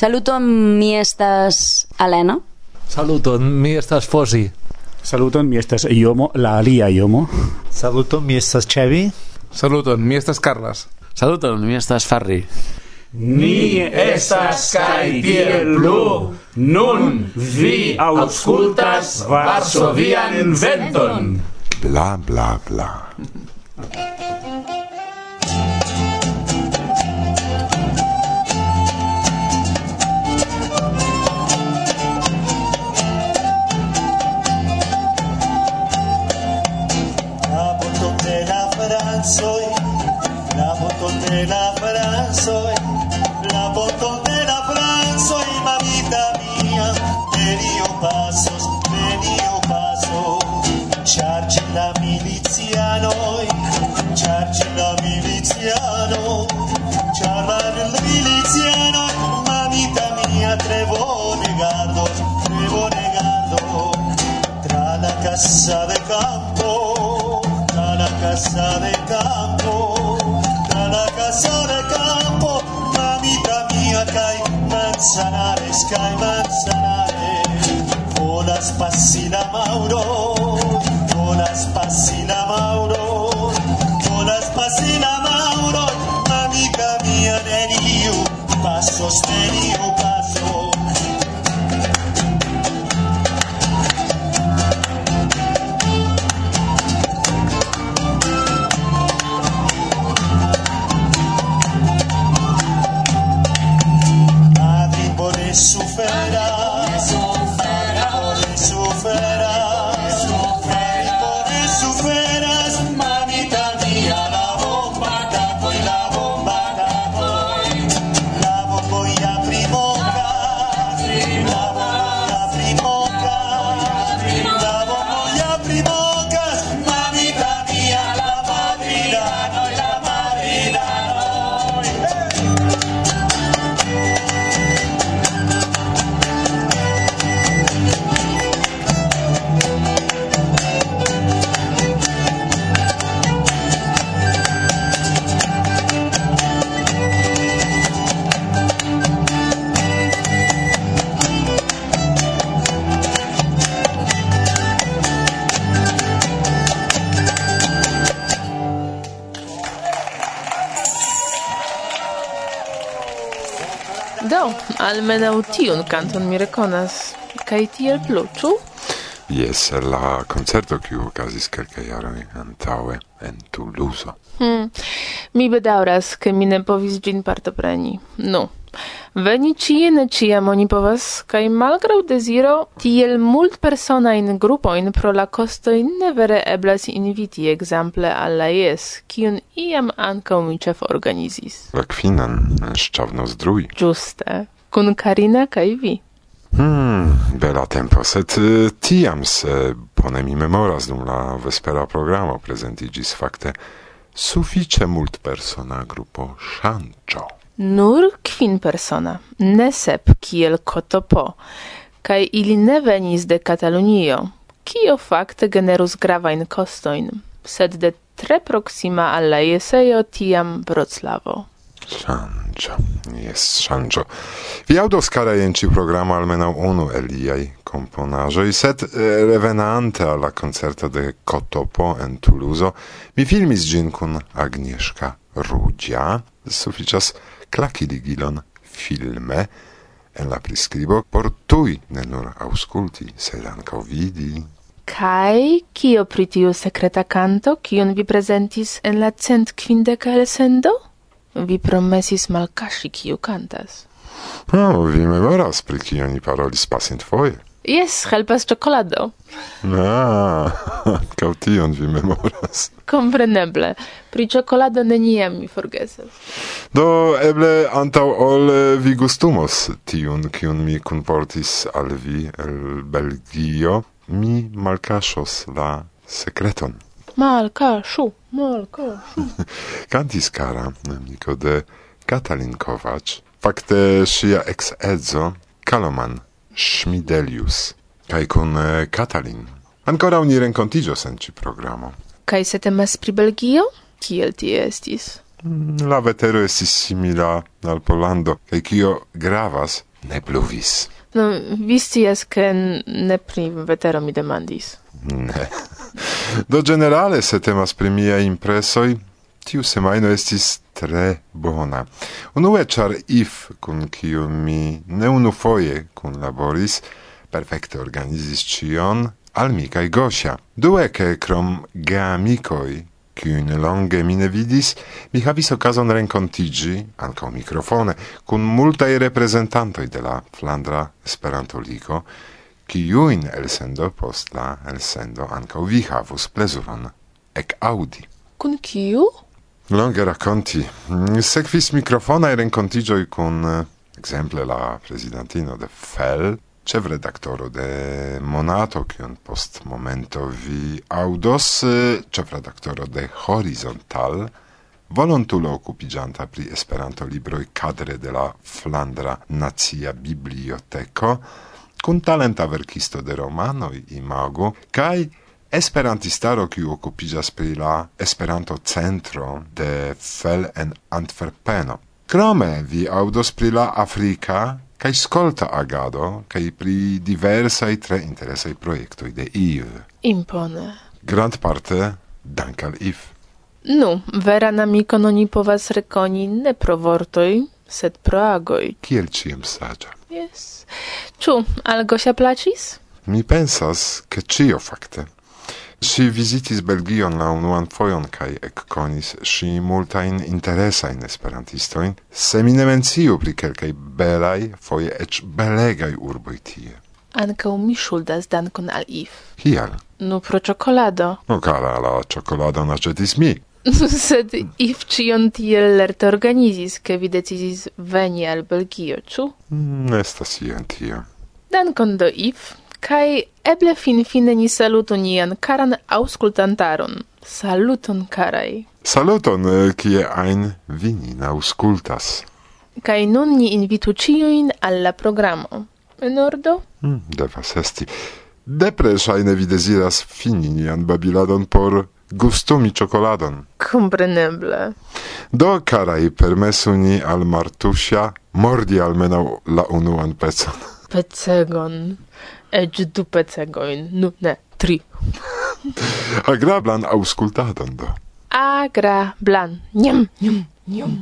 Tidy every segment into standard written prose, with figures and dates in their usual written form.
Saluton, mi estas Elena. Saluton, mi estas Fosi. Saluton, mi estas Iomo, la alia Iomo. Saluton, mi estas Cevi. Saluton, mi estas Carlas. Saluton, mi estas Farri. Ni estas kai tiel plu. Nun vi aŭskultas Varsovian venton. Bla bla bla. La botón de la Fransoi, la botón de la Fransoi, mamita mía, venido pasos, charci la miliziano, charlar el miliziano, mamita mía, trevo negardo, tra la casa de campo, tra la casa de campo, mamita mía, cae manzanares, volas passi la Mauro, mamita mía, neniu pasos. Do, almenaŭ tiun kanton mi rekonas. Kaj tiel plu, ĉu? Jes, la koncerto kiu okazis kelkaj jaroj antaŭe en Toulouse. Mi bedaŭras, ke mi ne povis ĝin partopreni. Nu, veni ĉie ne ĉiam oni povas, kaj malgraŭ deziro tiel multpersonajn grupojn pro la kostoj ne vere eblas inviti ekzemple al la JES, kiun iam ankaŭ mi ĉeforganizis. La kvinan Ŝĉavnozdruj. Ĝuste, kun Karina kaj vi. Bela tempo, sed tiam, se bone mi memoras, dum la vespera programo prezentiĝis fakte sufiĉe multpersona grupo Ŝanĝo. Nur 5 persona, ne 7 kiel Kotopo, kaj ili ne venis de Katalunio, kio fakte generus gravajn kostojn, sed de tre proksima al la jesejo tiam Vroclavo. Ŝanĝo, jes, Ŝanĝo. Vi aŭdos, karaj, en ĉi programo almenaŭ unu el liaj komponaĵoj, sed revenante al la koncerto de Kotopo en Toulouse, mi filmis ĝin kun Agnieszka Rudzia. Sufiĉas klaki ligilon filme en la priskribo por tuj ne nur aŭskulti, sed ankaŭ vidi. Kaj kio pri tiu sekreta kanto, kiun vi prezentis en la 150 elsendo? Vi promesis malkaŝi kiu kantas. Vi memoras, pri kio ni parolis pasintfoje? Jes, helpas ĉokolado. Ankaŭ tion vi memoras. Kompreneble, pri ĉokolado neniam mi forgesas. Do eble antaŭ ol vi gustumos tiun, kiun mi kunportis al vi el Belgio, mi malkaŝos la sekreton. Malkaŝu. Kantis kara amiko de Katalin Kovacs, fakte ŝia eksedzo Kaloman Schmidelius, kaj kun Katalin ankoraŭ ni renkontiĝos en ĉi programo. Kaj se temas pri Belgio, kiel tie estis? La vetero estis simila al Pollando, kaj kio gravas, ne pluvis. No, vi scias che ne pri vetero mi demandis. Ne. Do generale, se temas pri miaj impresoj, tiu semajno estis tre bona. Unue, ĉar If, kun kiu mi ne unufoje kunlaboris, perfekte organizis ĉion al mi kaj Gosia. Due, ke krom geamikoj, kiujn longe mi ne vidis, mi havis okazon renkontiĝi, ankaŭ mikrofone, kun multaj reprezentantoj de la Flandra Esperanto-Ligo, kiujn elsendo post la elsendo ankaŭ vi havus plezuron ekaŭdi. Kun kiu? Longe rakonti. Sekvis mikrofonaj renkontiĝoj kun ekzemple la prezidantino de FEL, ĉefredaktoro de Monato, kiun post momento vi aŭdos, ĉefredaktoro de Horizontal, volontulo okupiĝanta pri Esperanto-libroj kadre de la Flandra Nacia Biblioteko, kun talenta verkisto de romanoj, imago, kaj esperantistaro kiu okupiĝas pri la Esperanto-centro de FEL en Antverpeno. Krome vi aŭdos pri la afrika kaj skolta agado kaj pri diversaj tre interesaj projektoj de Yves. Impone. Grandparte dank al Yves. Nu, veran amikon oni povas rekoni ne pro vortoj, sed pro agoj. Kiel ĉiam saĝa. Yes. Ĉu al Gosia plaĉis? Mi pensas, ke ĉio fakte. Si visitis Belgion la unuan fojon kaj ekkonis ŝi multajn interesajn esperantistojn, se mi ne menciu pri kelkaj belaj, foje eĉ belegaj urboj tie. Ankaŭ mi ŝuldas dankon al Yves. Kial? Nu, pro ĉokolado. No, kara, la ĉokoladon aĉetis mi. Sed Yves ĉion tiel lerte organizis, ke vi decidis veni al Belgio, ĉu? Estas ien tio. Dankon do Yves. Kai eble fine ni salutu nian karan aŭskultantaron. Saluton, karaj. Saluton, kie ajn vi nin aŭskultas. Kai nun ni invitu ĉiujn al la programo. En ordo? Devas esti. Depre ŝajne vi deziras fini nian babiladon por gustumi ĉokoladon. Kompreneble. Do, karaj, permesu ni al Martusia mordi almenaŭ la unuan pecon. Pecegon. Eĉ 2 pecegojn. Nu, ne, 3. Agrablan aŭskultadon do. Agrablan. Njam, njam, njam.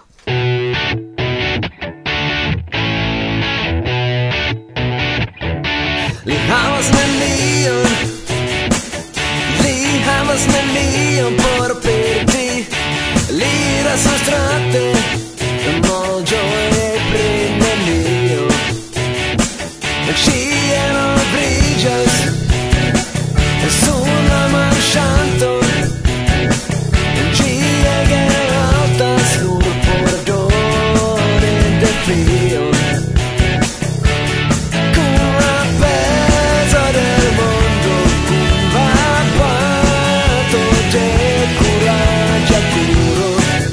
Li havas nenion por perdi. Li iras surstrate, malĝoje pri nenio. Ŝi enobriĝas sur la marŝanto. Ĝi ege altas nur por doni defion. Kun la pezo del mondo, kun la bato de kuraĝa kuro.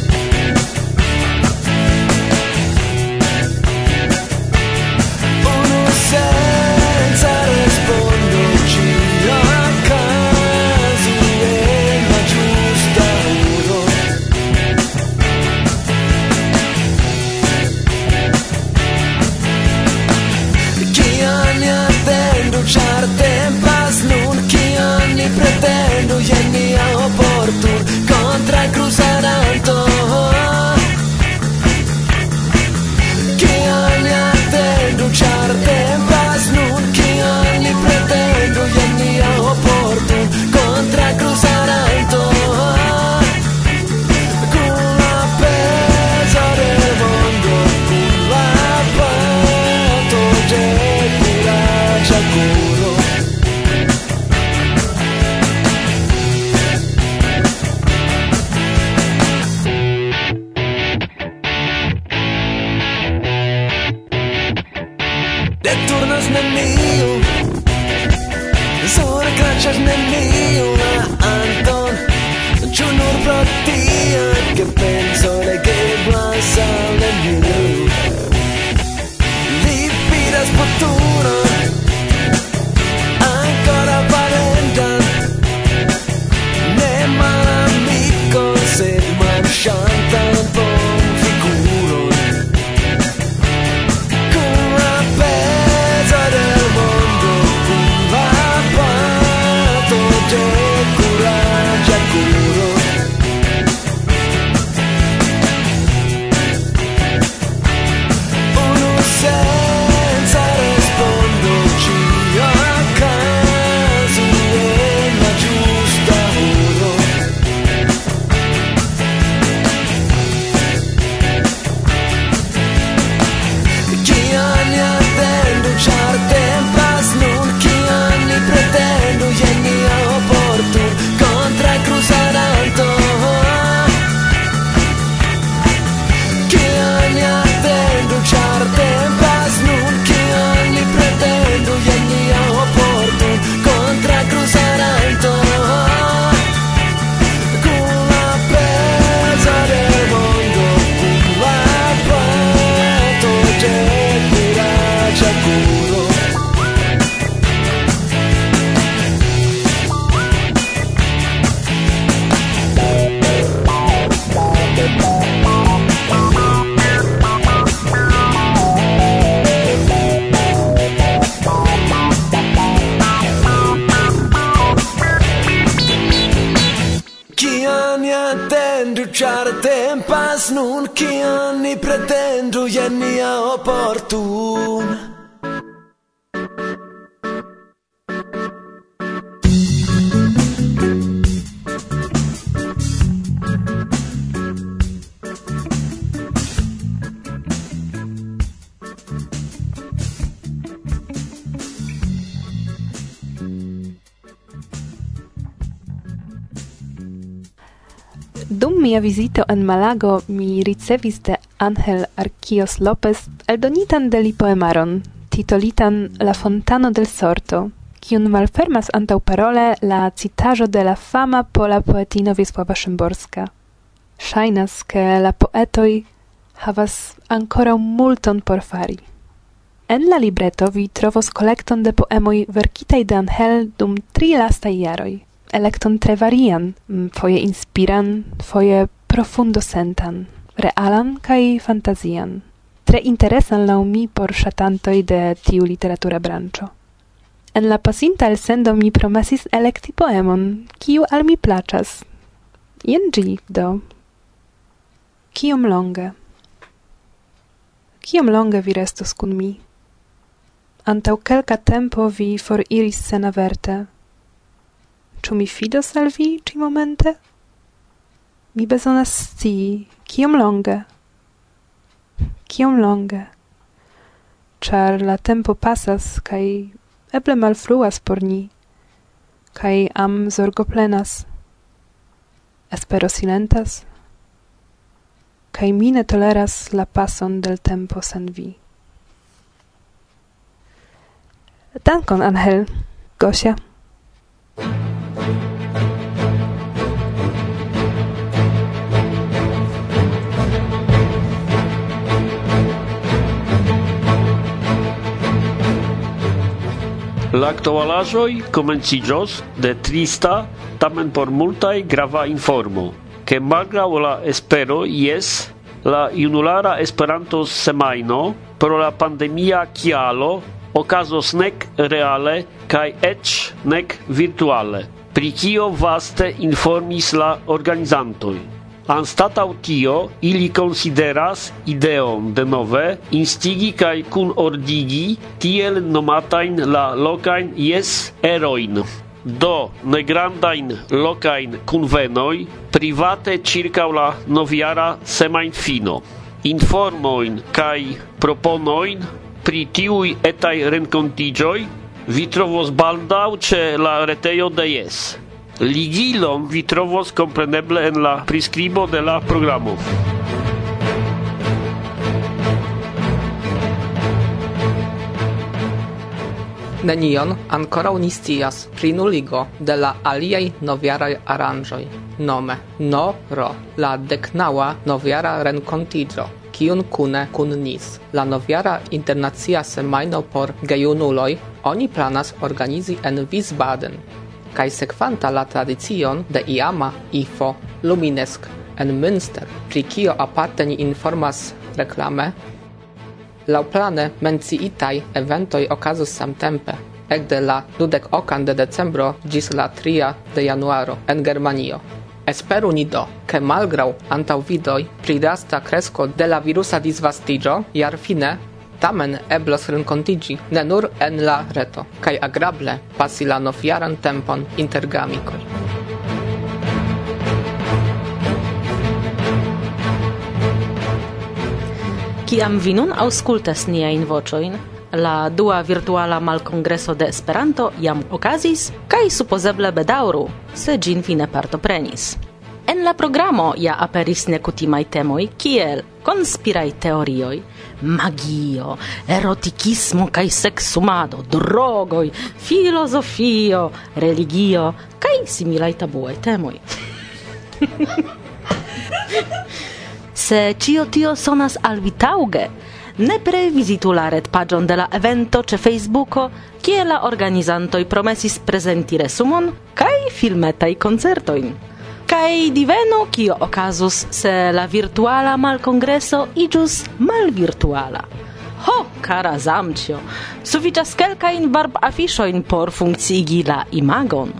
Senza rispondo cio accaso e la giusta uro. Chi anni attendo char tempas nun, chi anni pretendo jen mia opportun contra cruzaranto. Chi anni attendo char tempas nun, chi anni pretendo jen mia opportun contra cruzaranto. Con la pesa del mondo, con la pato de curaĝa kuro. Deturnas neniu, surkraĉas neniu la Anton, ĉu nur pro tio, ke penso legeblas al neniu. Li vidas futuron, ancora valentan, ne malamikon, sed marŝantan bonfiguron. Kun la kion ni pretendu je nia oportun. Dum mia visito en Malago mi ricevis de Ángel Arquíos López eldonitan de li poemaron, titolitan La Fontano del Sorto, kiun malfermas antaŭparole la citaĵo de la fama pola poetino Wisława Szymborska. Ŝajnas, ke la poetoj havas ankoraŭ multon por fari. En la libreto vi trovos kolekton de poemoj verkitaj de Ángel dum 3 lastaj jaroj. Elekton tre varian, foje inspiran, foje profundo sentan, realan kaj fantazian. Tre interesan laŭ mi por ŝatantoj de tiu literatura branĉo. En la pasinta elsendo mi promesis elekti poemon, kiu al mi plaĉas. Jen ĝi, do. Kiom longe? Kiom longe vi restos kun mi? Antaŭ kelka tempo vi foriris senaverte. Ĉu mi fidos al vi ĉi-momente? Mi bezonas scii, kiom longe? Kiom longe? Ĉar la tempo pasas kaj eble malfruas por ni, kaj am zorgoplenas. Espero silentas, kaj mi ne toleras la pason del tempo sen vi. Dankon, Ángel. Gosia. La aktualaĵoj komenciĝos de trista, tamen por multaj grava informo, ke malgraŭ la espero jes la junulara Esperanto-semajno pro la pandemia kialo okazos nek reale kaj eĉ nek virtuale, pri kio vaste informis la organizantoj. Anstataŭ tio, ili konsideras ideon denove instigi kaj kunordigi tiel nomatajn la lokajn erojn. Do negrandajn lokajn kunvenoj private ĉirkaŭ la novjara semajnfino. Informojn kaj proponojn pri tiuj etaj renkontiĝoj vi trovos baldaŭ ĉe la retejo de Jes. Ligilon vi trovos kompreneble en la priskribo de la programo. Nenion ankoraŭ ni scias pri nuligo de la aliaj novjaraj aranĝoj. Nome NORO, la 19. novjara renkontiĝo, kiun kune kunnis la novjara internacia semajno por gejunuloj, oni planas organizi en Wiesbaden. Kaj sekvanta la tradicion de iama IFO Luminesk en Münster, pri kio aparte ni informas reklame, laŭplane menciitaj eventoj okazos samtempe, ekde la 22 de decembro ĝis la 3 de januaro en Germanio. Esperu ni do, ke malgraŭ antaŭvidoj pri drasta kresko de la virusa disvastiĝo, jarfine tamen eblos renkontiĝi ne nur en la reto, kaj agrable pasi la novjaran tempon inter geamikoj. Kiam vi nun aŭskultas niajn voĉojn, la 2. virtuala malkongreso de Esperanto jam okazis, kaj supozeble bedaŭru, se ĝin vi ne partoprenis. En la programo ja aperis nekutimaj temoj, kiel konspiraj teorioj, magio, erotikismo kaj seksumado, drogoj, filozofio, religio kaj similaj tabuaj temoj. Se ĉio tio sonas al vi taŭge, nepre vizitu la retpaĝon de la evento ĉe Facebooko, kie la organizantoj promesis prezenti resumon kaj filmetaj koncertojn. Kaj divenu, kio okazus, se la virtuala malkongreso iĝus malvirtuala. Ho, kara zamĉjo, sufiĉas kelkajn barbafiŝojn por funkciigi la imagon.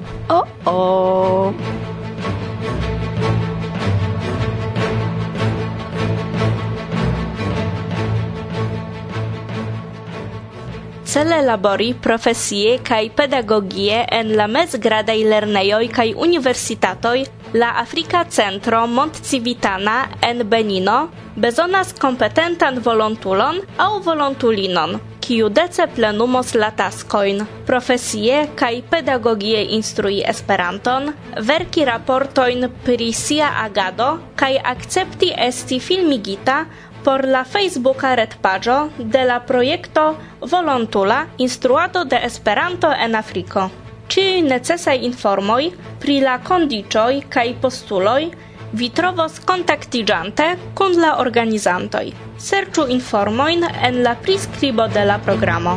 cele labori profesie kaj pedagogie en la mezgradaj lernejoj kaj universitatoj la Afrika Centro Montcivitana en Benino bezonas kompetentan volontulon aŭ volontulinon, kiu dece plenumos la taskojn profesie kaj pedagogie instrui Esperanton, verki raportojn pri sia agado kaj akcepti esti filmigita por la Facebooka retpaĝo de la projekto Volontula Instruado de Esperanto en Afriko. Ĉiuj necesaj informoj pri la kondiĉoj kaj postuloj vi trovos kontaktiĝante kun la organizantoj. Serĉu informojn en la priskribo de la programo.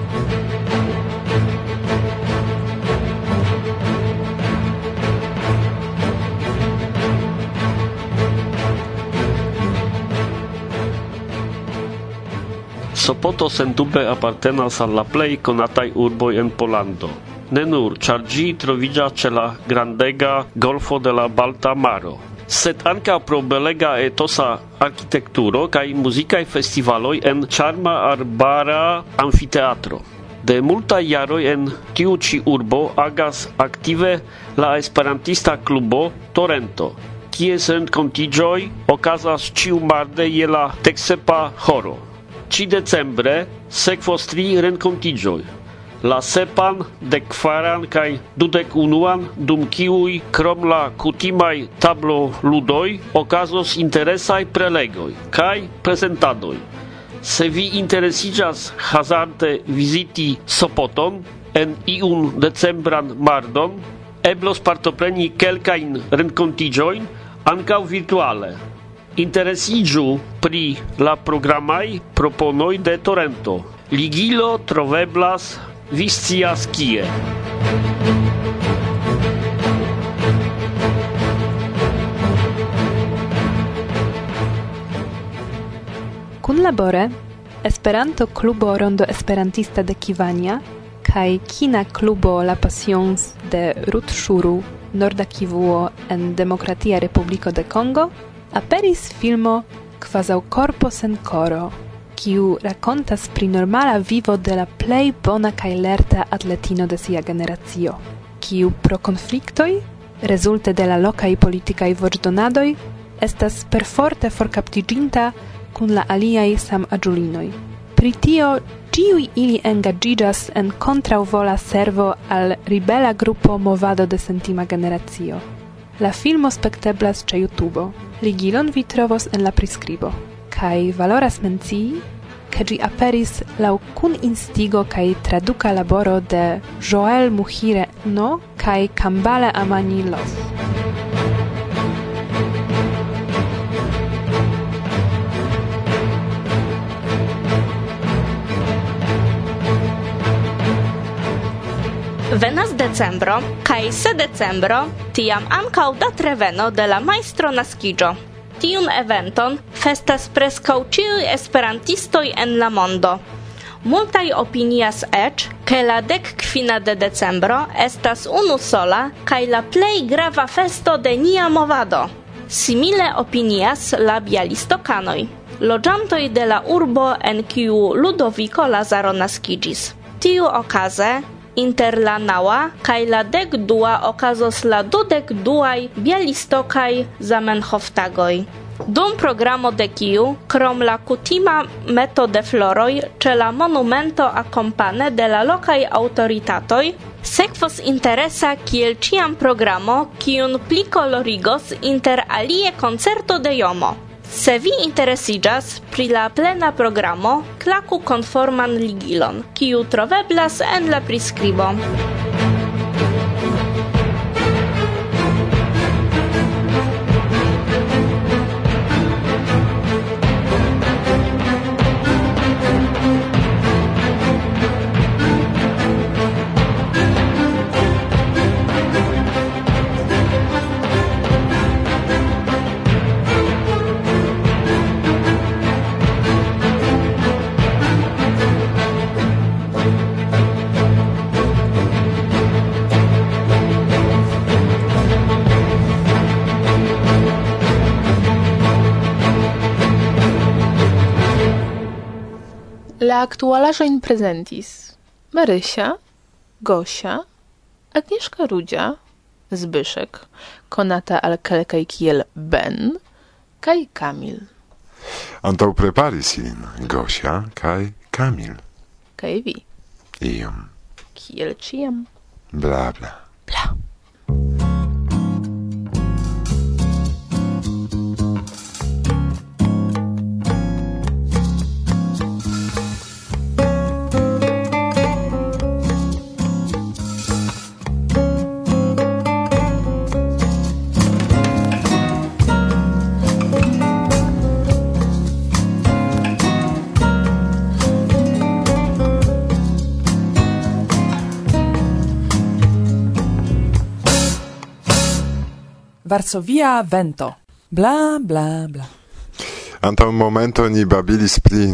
Sopoto sendube apartenas al la plej konataj urboj en Pollando. Ne nur, ĉar ĝi troviĝas ĉe la grandega golfo de la Balta Maro, sed ankaŭ pro belega etosa arkitekturo kaj muzikaj festivaloj en ĉarma arbara amfiteatro. De multaj jaroj en tiu ĉi urbo agas aktive la esperantista klubo Torento, kies renkontiĝoj okazas ĉiumarde je la deksepa horo. Ĉi decembre sekvos 3 renkontiĝoj. La sepan, dekkvaran kaj dudekunuan, dum kiuj krom la kutimaj tabloludoj okazos interesaj prelegoj kaj prezentadoj. Se vi interesiĝas hazarde viziti Sopoton en iun decembran mardon, eblos partopreni kelkajn renkontiĝojn ankaŭ virtuale. Interesiĝu pri la programaj proponoj de Torento. Ligilo troveblas vi scias kie. Kunlabore Esperanto Klubo Rondo Esperantista de Kivania kaj Kina Klubo La Passions de Rutshuru Norda Kivuo en Demokratia Republiko de Kongo aperis filmo Kvazaŭ korpo sen koro, kiu rakontas pri normala vivo de la plej bona kaj lerta atletino de sia generacio, kiu pro konfliktoj, rezulte de la lokaj politikaj voĉdonadoj, estas perforte forkaptiĝinta kun la aliaj samaĝulinoj. Pri tio ĉiuj ili engaĝiĝas en kontraŭvola servo al ribela grupo Movado de Sentima Generacio. La filmo spekteblas ĉe YouTube. Ligilon vi trovos en la priskribo. Kaj valoras mencii, ke ĝi aperis laŭ kuninstigo kaj traduka laboro de Joel Muhire No kaj Kambale Amani Love. Venas decembro, kaj se decembro, tiam ankaŭ datreveno de la majstro naskiĝo. Tiun eventon festas preskaŭ ĉiuj esperantistoj en la mondo. Multaj opinias eĉ, ke la 15 de decembro estas unusola kaj la plej grava festo de nia movado. Simile opinias la bialistokanoj, loĝantoj de la urbo en kiu Ludoviko Lazaro naskiĝis. Tiu okaze inter la 9 kaj la 12 okazos la 22 bialistokaj Zamenhof-tagoj. Dum programo de kiu, krom la kutima meto de floroj ĉe la monumento akompane de la lokaj aŭtoritatoj, sekvos interesa kiel ĉiam programo, kiun pli kolorigos inter alie koncerto de Jomo. Se vi interesiĝas pri la plena programo, klaku konforman ligilon, kiu troveblas en la priskribo. La aktualaĵojn prezentis Marysia, Gosia, Agnieszka Rudzia, Zbyszek, konata al kelkaj kiel Ben, kaj Kamil. Antaŭ preparis ilin Gosia kaj Kamil. Kaj vi. Iom. Kiel ĉiam. Bla bla. Bla. Varsovia vento. Bla, bla, bla. Antaŭ momento ni babilis pri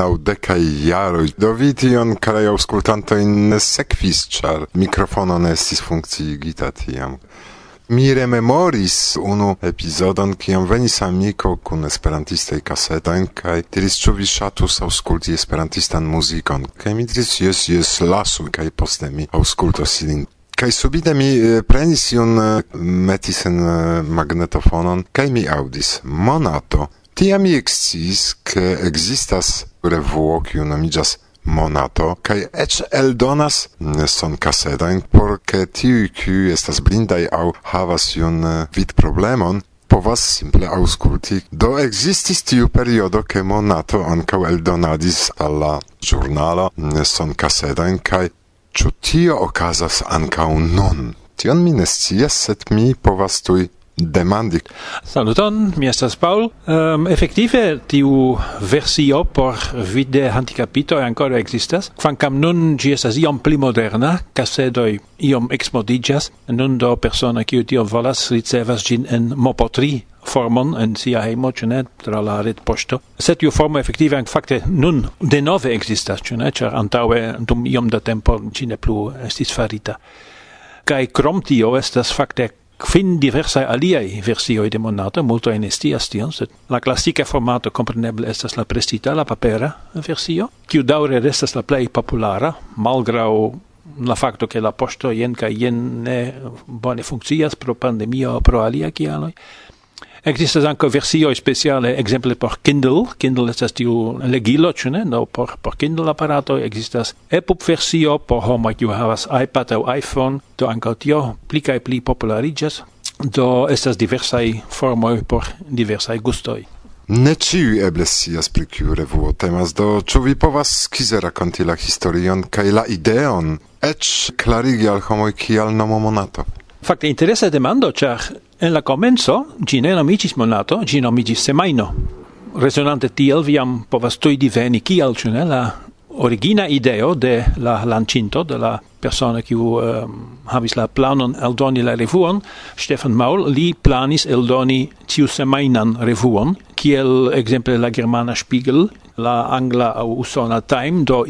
90 jaroj. Do vi tion, karaj aŭskultantojn, ne sekvis, ĉar mikrofono ne estis funkciigita tiam. Mi rememoris unu epizodon, kiam venis amiko kun esperantistaj kasetojn kaj diris, ĉu vi ŝatus aŭskulti esperantistan muzikon. Kaj mi diris, jes, lasu, kaj poste mi aŭskultos ilin. Kaj subite mi prenis iun, metis en magnetofonon, kaj mi audis Monato. Tiam mi eksciis, ke ekzistas revuo, kiu nomiĝas Monato, kaj eĉ eldonas sonkasetojn, por ke tiuj, kiuj estas blindaj aŭ havas iun vidproblemon, povas simple aŭskulti. Do ekzistis tiu periodo, ke Monato ankaŭ eldonadis al la ĵurnalo sonkasetojn, kaj ĉu tio okazas ankaŭ nun? Tion mi ne scias, sed mi povas tuj demandi. Saluton, mi estas Paul. Efektive, tiu versio por vide handicapitoj ankoraŭ ekzistas, kvankam nun ĝi estas iom pli moderna, kasedoj iom eksmodiĝas, nun do persona kiu tion volas ricevas ĝin en MP3 formon en sia hejmo, ĉu ne, tra la retpoŝto. Sed tiu formo efektive fakte nun denove ekzistas, ĉu ne, ĉar antaŭe dum iom da tempo ĝi ne plu estis farita. Kaj krom tio estas fakte kvin diversaj aliaj versioj de Monato, multaj ne scias tion, sed la klasika formato kompreneble estas la prestita, la papera versio, kiu daŭre restas la plej populara, malgraŭ la fakto ke la poŝto jen kaj jen ne bone funkcias pro pandemio, pro aliaj kialoj. Ekzistas ankaŭ versioj speciale, ekzemple por Kindle. Kindle estas tiu legilo, ĉu ne? Do por Kindle aparatoj ekzistas EPUB-versio por homoj kiu havas iPad aŭ iPhone. Do ankaŭ tio pli kaj pli populariĝas. Do estas diversaj formoj por diversaj gustoj. Ne ĉiuj eble scias pri kiu revuo temas, do ĉu vi povas skize rakonti la historion kaj la ideon, eĉ klarigi al homoj kial nomo Monato? Fakte interesa demando, ĉar en la komenco ĝi ne nomiĝis Monato, ĝi nomiĝis semajno. Rezonante tiel vi jam povas tuj diveni kial, ĉu ne, la origina ideo de la lanĉinto, de la persona kiu havis la planon eldoni la revuon, Stefan Maul, li planis eldoni ĉiusemajnan revuon, kiel ekzemple la germana Spiegel, la angla aŭ usona Time, do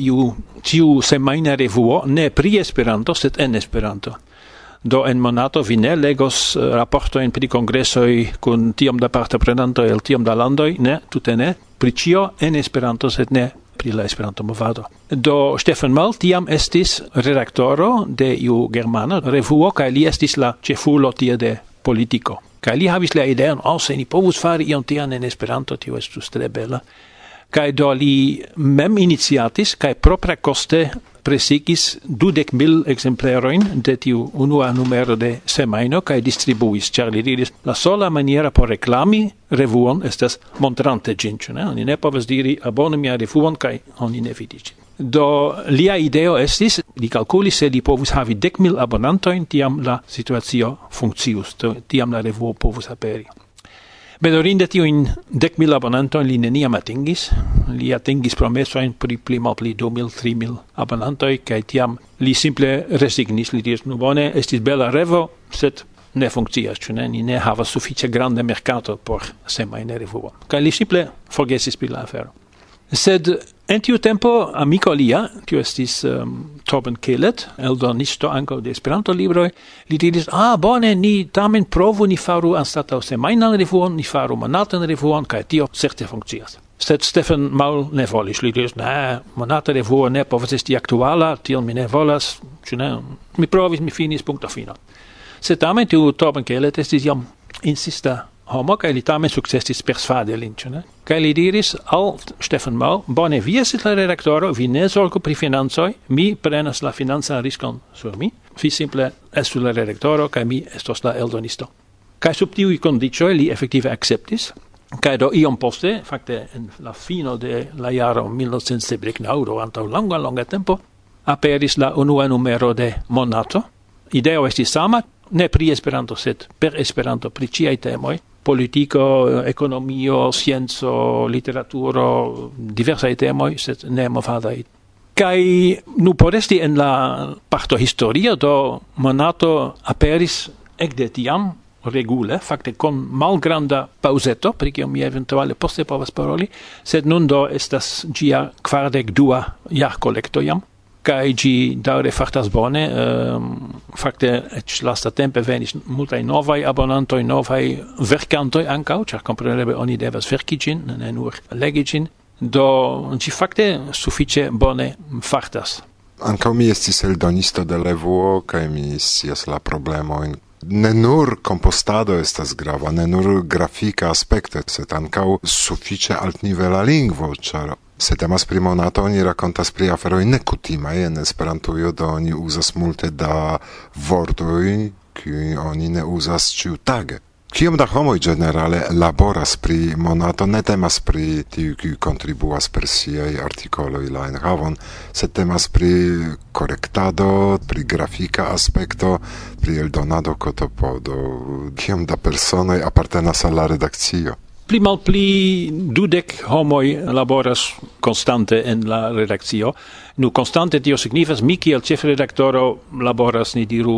ĉiusemajna revuo ne pri Esperanto, sed en Esperanto. Do en Monato vi ne legos raportojn pri kongresoj kun tiom da partoprenantoj el tiom da landoj, ne, tute ne, pri ĉio en Esperanto, sed ne pri la Esperanto-movado. Do Stefan Maul tiam estis redaktoro de iu germana revuo, kaj li estis la ĉefulo tie de politiko. Kaj li havis la ideon, se ni povus fari ion tian en Esperanto, tio estus tre bela. Kaj do li mem iniciatis, kaj propra koste presigis 20,000 ekzemplerojn de tiu unua numero de semajno kaj distribuis, ĉar li diris, la sola maniera por reklami revuon estas montrante ĝin, ĉu ne? Oni ne povas diri abonu mia revuon kaj oni ne vidi ĝin. Do lia ideo estis, li kalkulis, se li povus havi 10,000 abonantojn, tiam la situacio funkcius, tiam la revuo povus aperi. Bedorinde tiujn 10,000 abonantojn li neniam atingis. Li atingis promesojn pri pli malpli 2,000-3,000 abonantoj, kaj tiam li simple resignis, li diris, nu bone, estis bela revo, sed ne funkcias, ĉu ne? Ni ne havas sufiĉe granda merkato por semajna revuo. Kaj li simple forgesis pri la afero. Sed en tiu tempo amiko lia, tio estis Torben Kelet, eldonisto ankaŭ de Esperanto-libroj, li diris, bone, ni tamen provu, ni faru anstataŭ semajnan revuon, ni faru monatan revuon, kaj tio certe funkcias. Sed Stefan mal ne volis, li diris, ne, monata revuo ne povas esti aktuala, tiel mi ne volas, ĉu ne? Mi provis, mi finis, punkto fino. Sed tamen tiu Torben Kelet estis jam insista homo, kaj li tamen sukcesis persvadi lin, ĉu ne? Kaj li diris al Stefan Mal, bone, vi estis la redaktoro, vi ne zorgu pri financoj, mi prenas la financan riskon sur mi, vi simple estu la redaktoro, kaj mi estos la eldonisto. Kaj sub tiuj kondiĉoj li efektive akceptis, kaj do iom poste, fakte en la fino de la jaro 1979, do antaŭ longa tempo, aperis la unua numero de Monato. Ideo estis sama, ne pri Esperanto, sed per Esperanto, pri ĉiaj temoj, politiko, ekonomio, scienco, literaturo, diversaj temoj, sed ne movadaj. Kaj nu por esti en la parto historio, do Monato aperis ekde tiam regule, fakte con malgranda pauzeto, pri kio mi eventuale poste povas paroli, sed nun do estas ĝia 42 jarkolekto jam, kaj ĝi daŭre fartas bone, fakte eĉ lastatempe venis multaj novaj abonantoj, novaj verkantoj ankaŭ, ĉar kompreneble oni devas verki ĝin, ne nur legi ĝin, do ĝi fakte sufiĉe bone fartas. Ankaŭ mi estis eldonisto de revuo, kaj mi scias la problemojn. Ne nur kompostado estas grava, ne nur grafika aspekto, sed ankaŭ sufiĉe altnivela lingvo, ĉar se temas pri Monato, oni rakontas pri aferoj nekutimaj en Esperantujo, do oni uzas multe da vortoj, kiuj oni ne uzas ĉiutage. Kiom da homoj ĝenerale laboras pri Monato, ne temas pri tiu, kiuj kontribuas per siaj artikoloj la enhavon, sed temas pri korektado, pri grafika aspekto, pri eldonado kotopo, do kiom da personoj apartenas al la redakcio. Pli malpli 20 homoj laboras konstante en la redakcio. Nu konstante tio signifas, mi kiel ĉefredaktoro laboras, ni diru,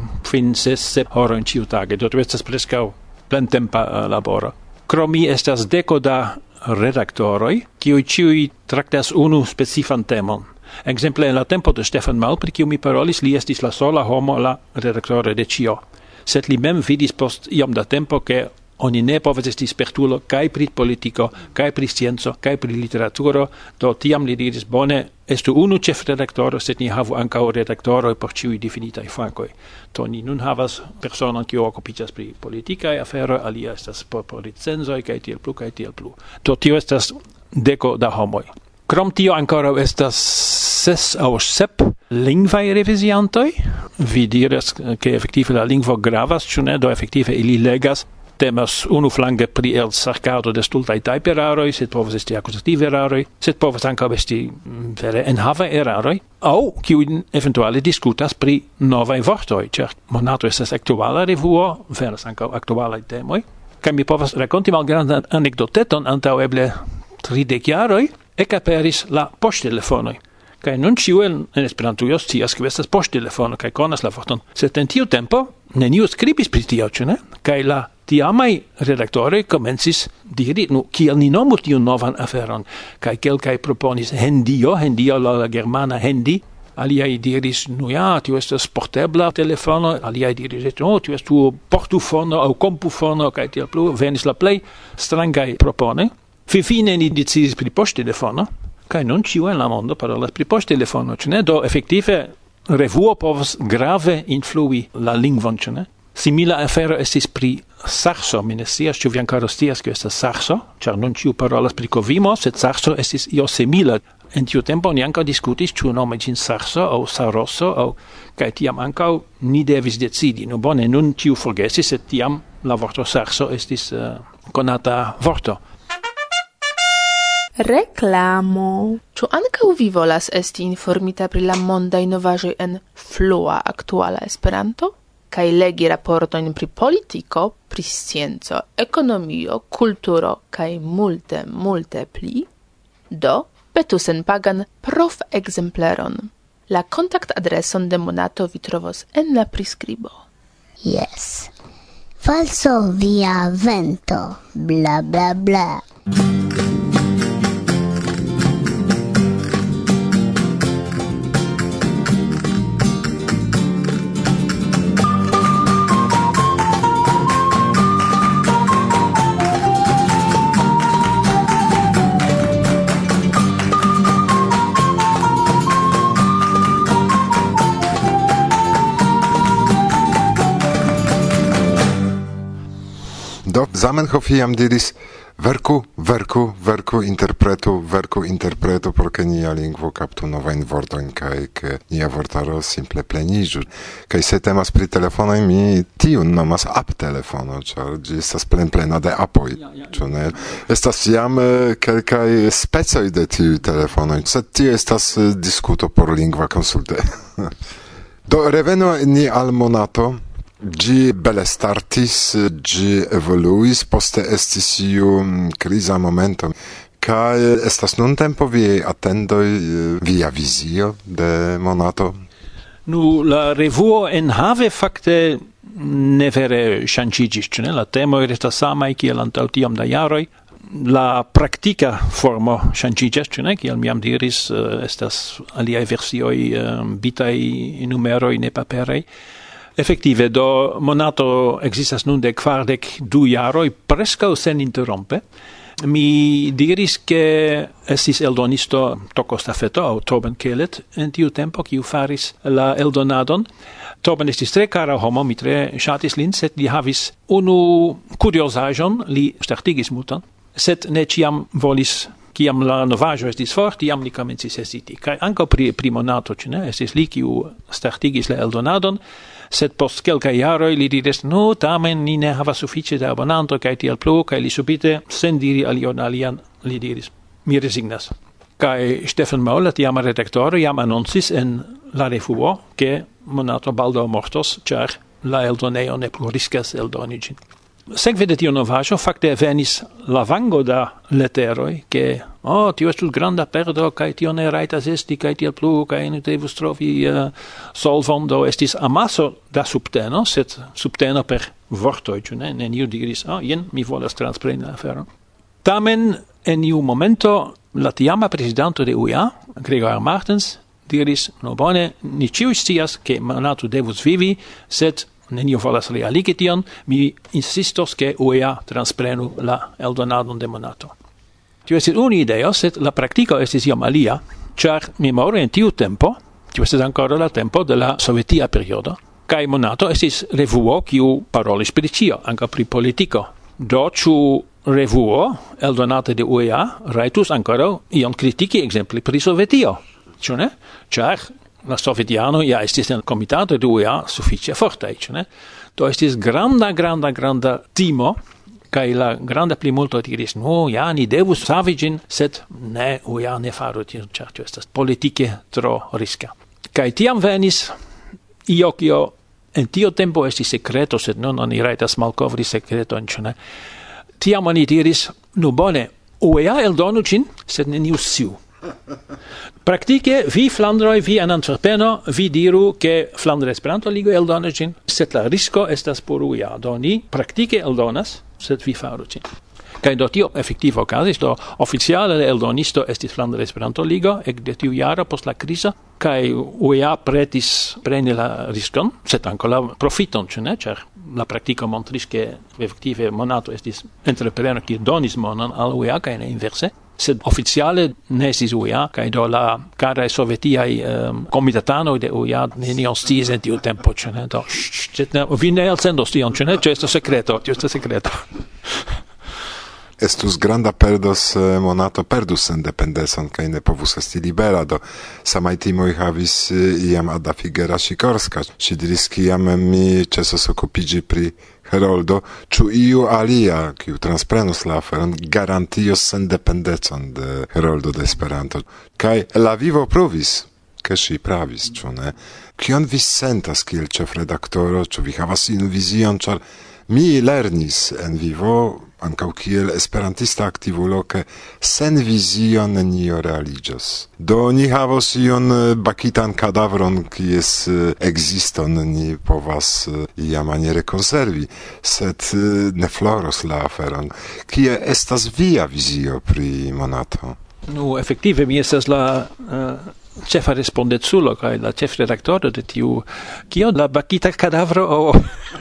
5-6 horojn ĉiutage, do tio estas preskaŭ plentempa laboro. Krom mi estas deko da redaktoroj, kiuj ĉiuj traktas unu specifan temon. Ekzemple en la tempo de Stefan Mal, pri kiu mi parolis, li estis la sola homo la redaktoro de ĉio. Sed li mem vidis post iom da tempo, ke oni ne povas esti spertulo kaj pri politiko, kaj pri scienco, kaj pri literaturo, do tiam li diris, bone, estu unu ĉefredaktoro, sed ni havu ankaŭ redaktoroj por ĉiuj difinitaj fakoj. Do ni nun havas personon, kiu okupiĝas pri politikaj aferoj, alia estas por recenzoj, kaj tiel plu. Do tio estas deko da homoj. Krom tio ankoraŭ estas 6 aŭ 7 lingvaj reviziantoj. Vi diras, ke efektive la lingvo gravas, ĉu ne? Do efektive ili legas. Temas unu flanke pri el sarkado de stultaj tajperaroj, sed povas esti akuzative eraroj, sed povas ankaŭ esti vere enhava eraroj, aŭ kiuj eventuale diskutas pri novaj vortoj, ĉar Monato estas aktuala revuo, venas ankaŭ aktualaj temoj, kaj mi povas rakonti malgrandan anekdoteton antaŭ eble 30 jaroj, ekaperis la poŝtelefonoj. Kaj nun ĉiuj en Esperantujo scias, ke estas poŝtelefono kaj konas la vorton, sed en tiu tempo neniu skribis pri tio, ĉu ne? Kaj la tiamaj redaktoroj komencis diri, kiel ni nomu tiun novan aferon, kaj kelkaj proponis hendio la germana hendi, aliaj diris, tio estas portebla telefono, aliaj diris, tio estu portufono aŭ kompufono, kaj tiel plu, venis la plej strangaj proponoj. Finfine ni decidis pri poŝtelefono, kaj nun ĉiu en la mondo parolas pri poŝtelefono, ĉu ne? Do efektive revuo povas grave influi la lingvon, ĉu ne? Simila afero estis pri sarso, mi ne scias, ĉu vi ankoraŭ scias, ke estas sarso, ĉar nun ĉiu parolas pri kovimo, sed sarso estis io simila. En tiu tempo ni ankaŭ diskutis, ĉu nomi ĝin sarso aŭ saroso, kaj tiam ankaŭ ni devis decidi. Bone, nun ĉiu forgesis, sed tiam la vorto sarso estis konata vorto. Reklamo. Ĉu ankaŭ vi volas esti informita pri la mondaj novaĵoj en flua aktuala Esperanto? Kaj legi raportojn pri politiko, pri scienco, ekonomio, kulturo kaj multe pli? Do, petu senpagan prof-ekzempleron. La kontaktadreson de Monato vi trovos en la priskribo. Yes. Falso via vento. Bla bla bla. Zamenhof iam diris verku, interpretu, porque nia lingvo captu novajn vortojn kaj ke nia vortaro simple pleniĝu. Kaj se temas pri telefonoj, mi tiun nomas app-telefono, ĉar ĝi estas plena de apoj, ĉu ne? Estas jam kelkaj specoj de tiuj telefonoj, sed tio estas diskuto por lingva konsulte. Do reveno ni al Monato. Gi bele startis, gi evoluis, poste estis iu crisa momento. Kaj estas nun tempo viei attendoi, via visio de Monato? Nu, la revuo enhave fakte ne vere ŝanĝiĝis, ĉu ne? La temoj restas samaj kiel antaŭ tiom da jaroj. La praktika formo ŝanĝiĝas, ĉu ne? Kiel mi jam diris, estas aliaj versioj, bitaj numeroj, ne paperaj. Effektive, do Monato existas nun de 42 jaroj, preskaŭ sen interrompe. Mi diris ke estis eldonisto Toko Stafeto aŭ Torben Kelet en tiu tempo, kiu faris la eldonadon. Torben estis tre kara homo, mi tre ŝatis lin, sed li havis unu kuriozaĵon, li startigis multon, sed ne ĉiam volis. Kiam la novaĵo estis for, tiam li komencis heziti. Kaj ankaŭ pri Monato, ĉu ne? Estis li, kiu startigis la eldonadon, sed post kelkaj jaroj li diris, no, tamen ni ne havas sufiĉe da abonanto kaj tiel plu, kaj li subite, sen diri alion alian, li diris, mi resignas. Kaj Stefan Moll, la tiama redaktoro, jam annoncis en la revuo, ke Monato baldaŭ mortos, ĉar la eldonejo ne plu riskas eldoni ĝin. Sekve de tio novaĵo fakte venis lavango da leteroj, ke tio estus granda perdo, kaj tio ne rajtas esti, kaj tiel plu, kaj ni devus trovi solvon, do estis amaso da subteno, sed subteno per vortoj, ĉu ne? Neniu diris, jen mi volas transpreni la aferon. Tamen en iu momento la tiama prezidanto de UEA, Gregor Martens, diris, no bone, ni ĉiuj scias, ke Monato devus vivi, sed neniu volas realigi tion, mi insistos ke UEA transprenu la eldonadon de Monato. Tio estis unu ideo, sed la praktiko estis iom alia, ĉar memore en tiu tempo, tio estis ankoraŭ la tempo de la sovetia periodo, kaj Monato estis revuo kiu parolis pri ĉio, ankaŭ pri politiko. Do ĉu revuo eldonata de UEA rajtus ankoraŭ iom kritiki ekzemple pri Sovetio, ĉu ne? Ĉar la sovetiano ja estis en komitato de UEA sufiĉe fortaj, ĉu ne? Do estis granda timo, kaj la granda plimulto diris, no, ja, ni devus savi ĝin, sed ne, UEA ne faru tion, ĉar tio estas politike tro riska. Kaj tiam venis io kio en tio tempo estis sekreto, sed nun oni rajtas malkovri sekreton, ĉu ne? Tiam oni diris, nu bone, UEA eldonu ĝin, sed neniu sciu. Praktike, vi Flandroj, vi en Antverpeno, vi diru ke Flandra Esperanto-Ligo eldonas ĝin, sed la risko estas por UEA. Do ni praktike eldonas, sed vi faru ĝin. Kaj do tio efektive okazis, do oficiale la eldonisto estis Flandra Esperanto-Ligo ekde tiu jaro post la krizo, kaj UEA pretis preni la riskon, sed ankaŭ la profiton, ĉu ne? Ĉar la praktiko montris ke efektive Monato estis entrepreno kiu donis monon al UEA kaj ne inverse. Sed oficiale ne estis UEA, kaj do la karaj sovetiaj komitatanoj de UEA nenion sciis en tiu tempo, ĉu ne? Do vi ne elsendos tion, ĉu ne? Tio estas sekreto, Estus granda perdos Monato perdus sendependecon kaj ne povus esti libera, do samaj timoj havis iam Ada Figera-Sikorska. Ŝi diris, kiam mi ĉesos okupiĝi pri Heroldo, ĉu iu alia, kiu transprenus la aferon, garantios sendependecon de Heroldo de Esperanto. Kaj la vivo pruvis, ke ŝi pravis, ĉu ne? Kion vi sentas kiel ĉefredaktoro, ĉu vi havas iun vizion, ĉar mi lernis en vivo, ankaŭ kiel esperantista aktivulo, ke sen vizio nenio realiĝos. Do ni havos ion bakitan kadavron, kies ekziston ni povas iamaniere konservi, sed ne floros la aferon. Kie estas via vizio pri Monato? Nu, efektive mi estas la ĉefa respondeculo kaj la ĉefredaktoro de tiu, kio la bakita kadavro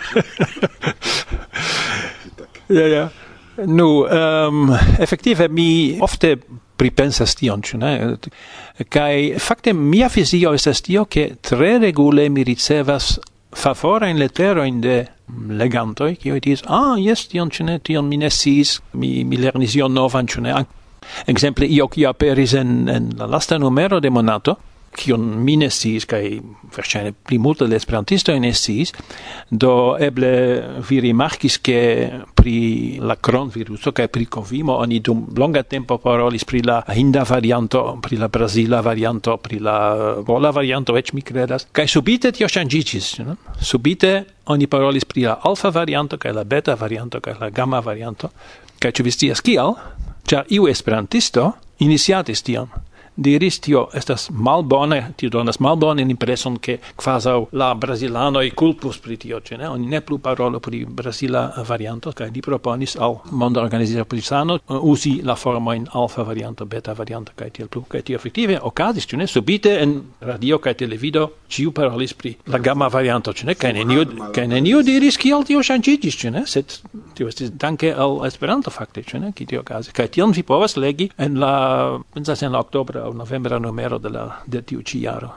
Ja. Nu, efektive mi ofte pripensas tion, ĉu ne? Kaj fakte mia vizio estas tio, ke tre regule mi ricevas favorajn leterojn de legantoj, kiuj diris, jes, tion mi ne sciis, mi lernis ion novan, ĉu ne? Exemple, io qui aperis en la lasta numero de Monato, kion mi ne sciis, kaj verŝajne pli multe de esperantistoj ne sciis, do eble vi rimarkis ke pri la kronviruso kaj pri Covimo oni dum longa tempo parolis pri la hinda varianto, pri la brazila varianto, pri la vola varianto, eĉ mi kredas, kaj subite tio ŝanĝiĝis, no? Subite oni parolis pri la alfa varianto kaj la beta varianto kaj la gamma varianto, kaj ĉu vi scias kial? Ĉar iu esperantisto iniciatis tion. Diris tio estas malbone, tio donas malbonan impreson ke kvazaŭ la brazilanoj kulpus pri tio, ĉu ne? Oni ne plu parolu pri brazila varianto, kaj li proponis al Monda Organizacio pri Sano uzi la formojn alfa varianto, beta varianto kaj tiel plu. Kaj tio efektive okazis, ĉu ne? Subite en radio kaj televido ĉiu parolis pri la gamma varianto, ĉu ne? Kaj neniu diris kial tio ŝanĝiĝis, ĉu ne? Sed tio estis danke al Esperanto fakte, ĉu ne? Tio okazis. Kaj tion vi povas legi en la, pensas en la oktobra aŭ novembra numero de tiu ĉi jaro.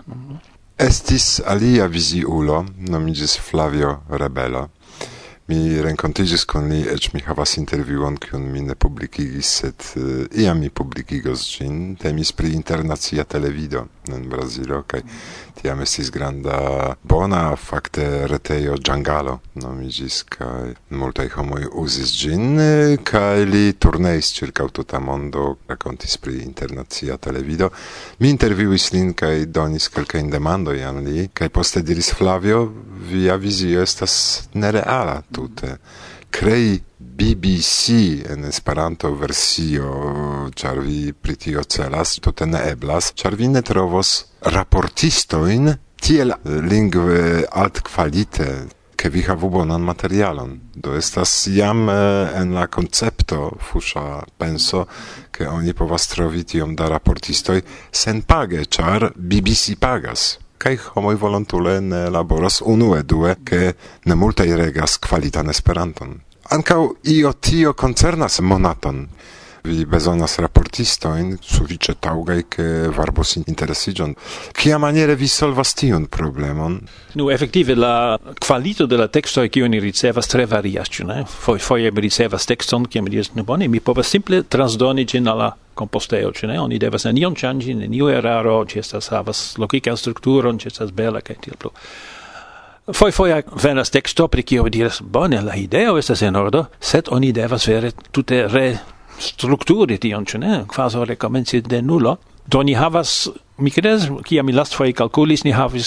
Estis alia viziulo, nomiĝis Flavio Rebelo. Mi renkontiĝis kun li, eĉ mi havas intervjuon, kiun mi ne publikigis, sed iam mi publikigos ĝin. Temis pri internacia televido en Brazilo, kaj tiam estis granda, bona fakte retejo Ĝangalo nomiĝis, kaj multaj homoj uzis ĝin, kaj li turneis ĉirkaŭ tuta mondo, rakontis pri internacia televido. Mi intervjuis lin kaj donis kelkajn demandojn al li, kaj poste diris Flavio, via vizio estas nereala tute. Crei BBC en Esperanto versio, ĉar vi pri tio celas, tute ne eblas, ĉar vi ne trovos raportistojn tiel lingve altkvalite, ke vi havu bonan materialon. Do estas jam en la koncepto fuŝa penso, ke oni povas trovi tiom da raportistoj senpage, ĉar BBC pagas. Kaj homoj volontule ne laboras unue, due, ke ne multaj regas kvalitan Esperanton. Ankaŭ io tio koncernas Monaton. Vi bezonas raportistojn sufiĉe taŭgaj, ke varbos interesiĝon. Kiamaniere vi solvas tiun problemon? Nu, efektive la kvalito de la tekstoj kiujn ni ricevas tre varias, ĉu ne? Foje mi ricevas tekston, kiam mi diras, nu bone, mi povas simple transdoni ĝin al la kompostejo, ĉu ne? Oni devas nenion ŝanĝi, neniu eraro, ĝi havas logikan strukturon, ĝi estas bela kaj tiel plu. Foje venas teksto, pri kio vi diras, bone, la ideo estas en ordo, sed oni devas vere tute restrukturi tion, ĉu ne? Kvazaŭ rekomenci de nulo. Do ni havas, mi kredas, kiam mi lastfoje kalkulis, ni havis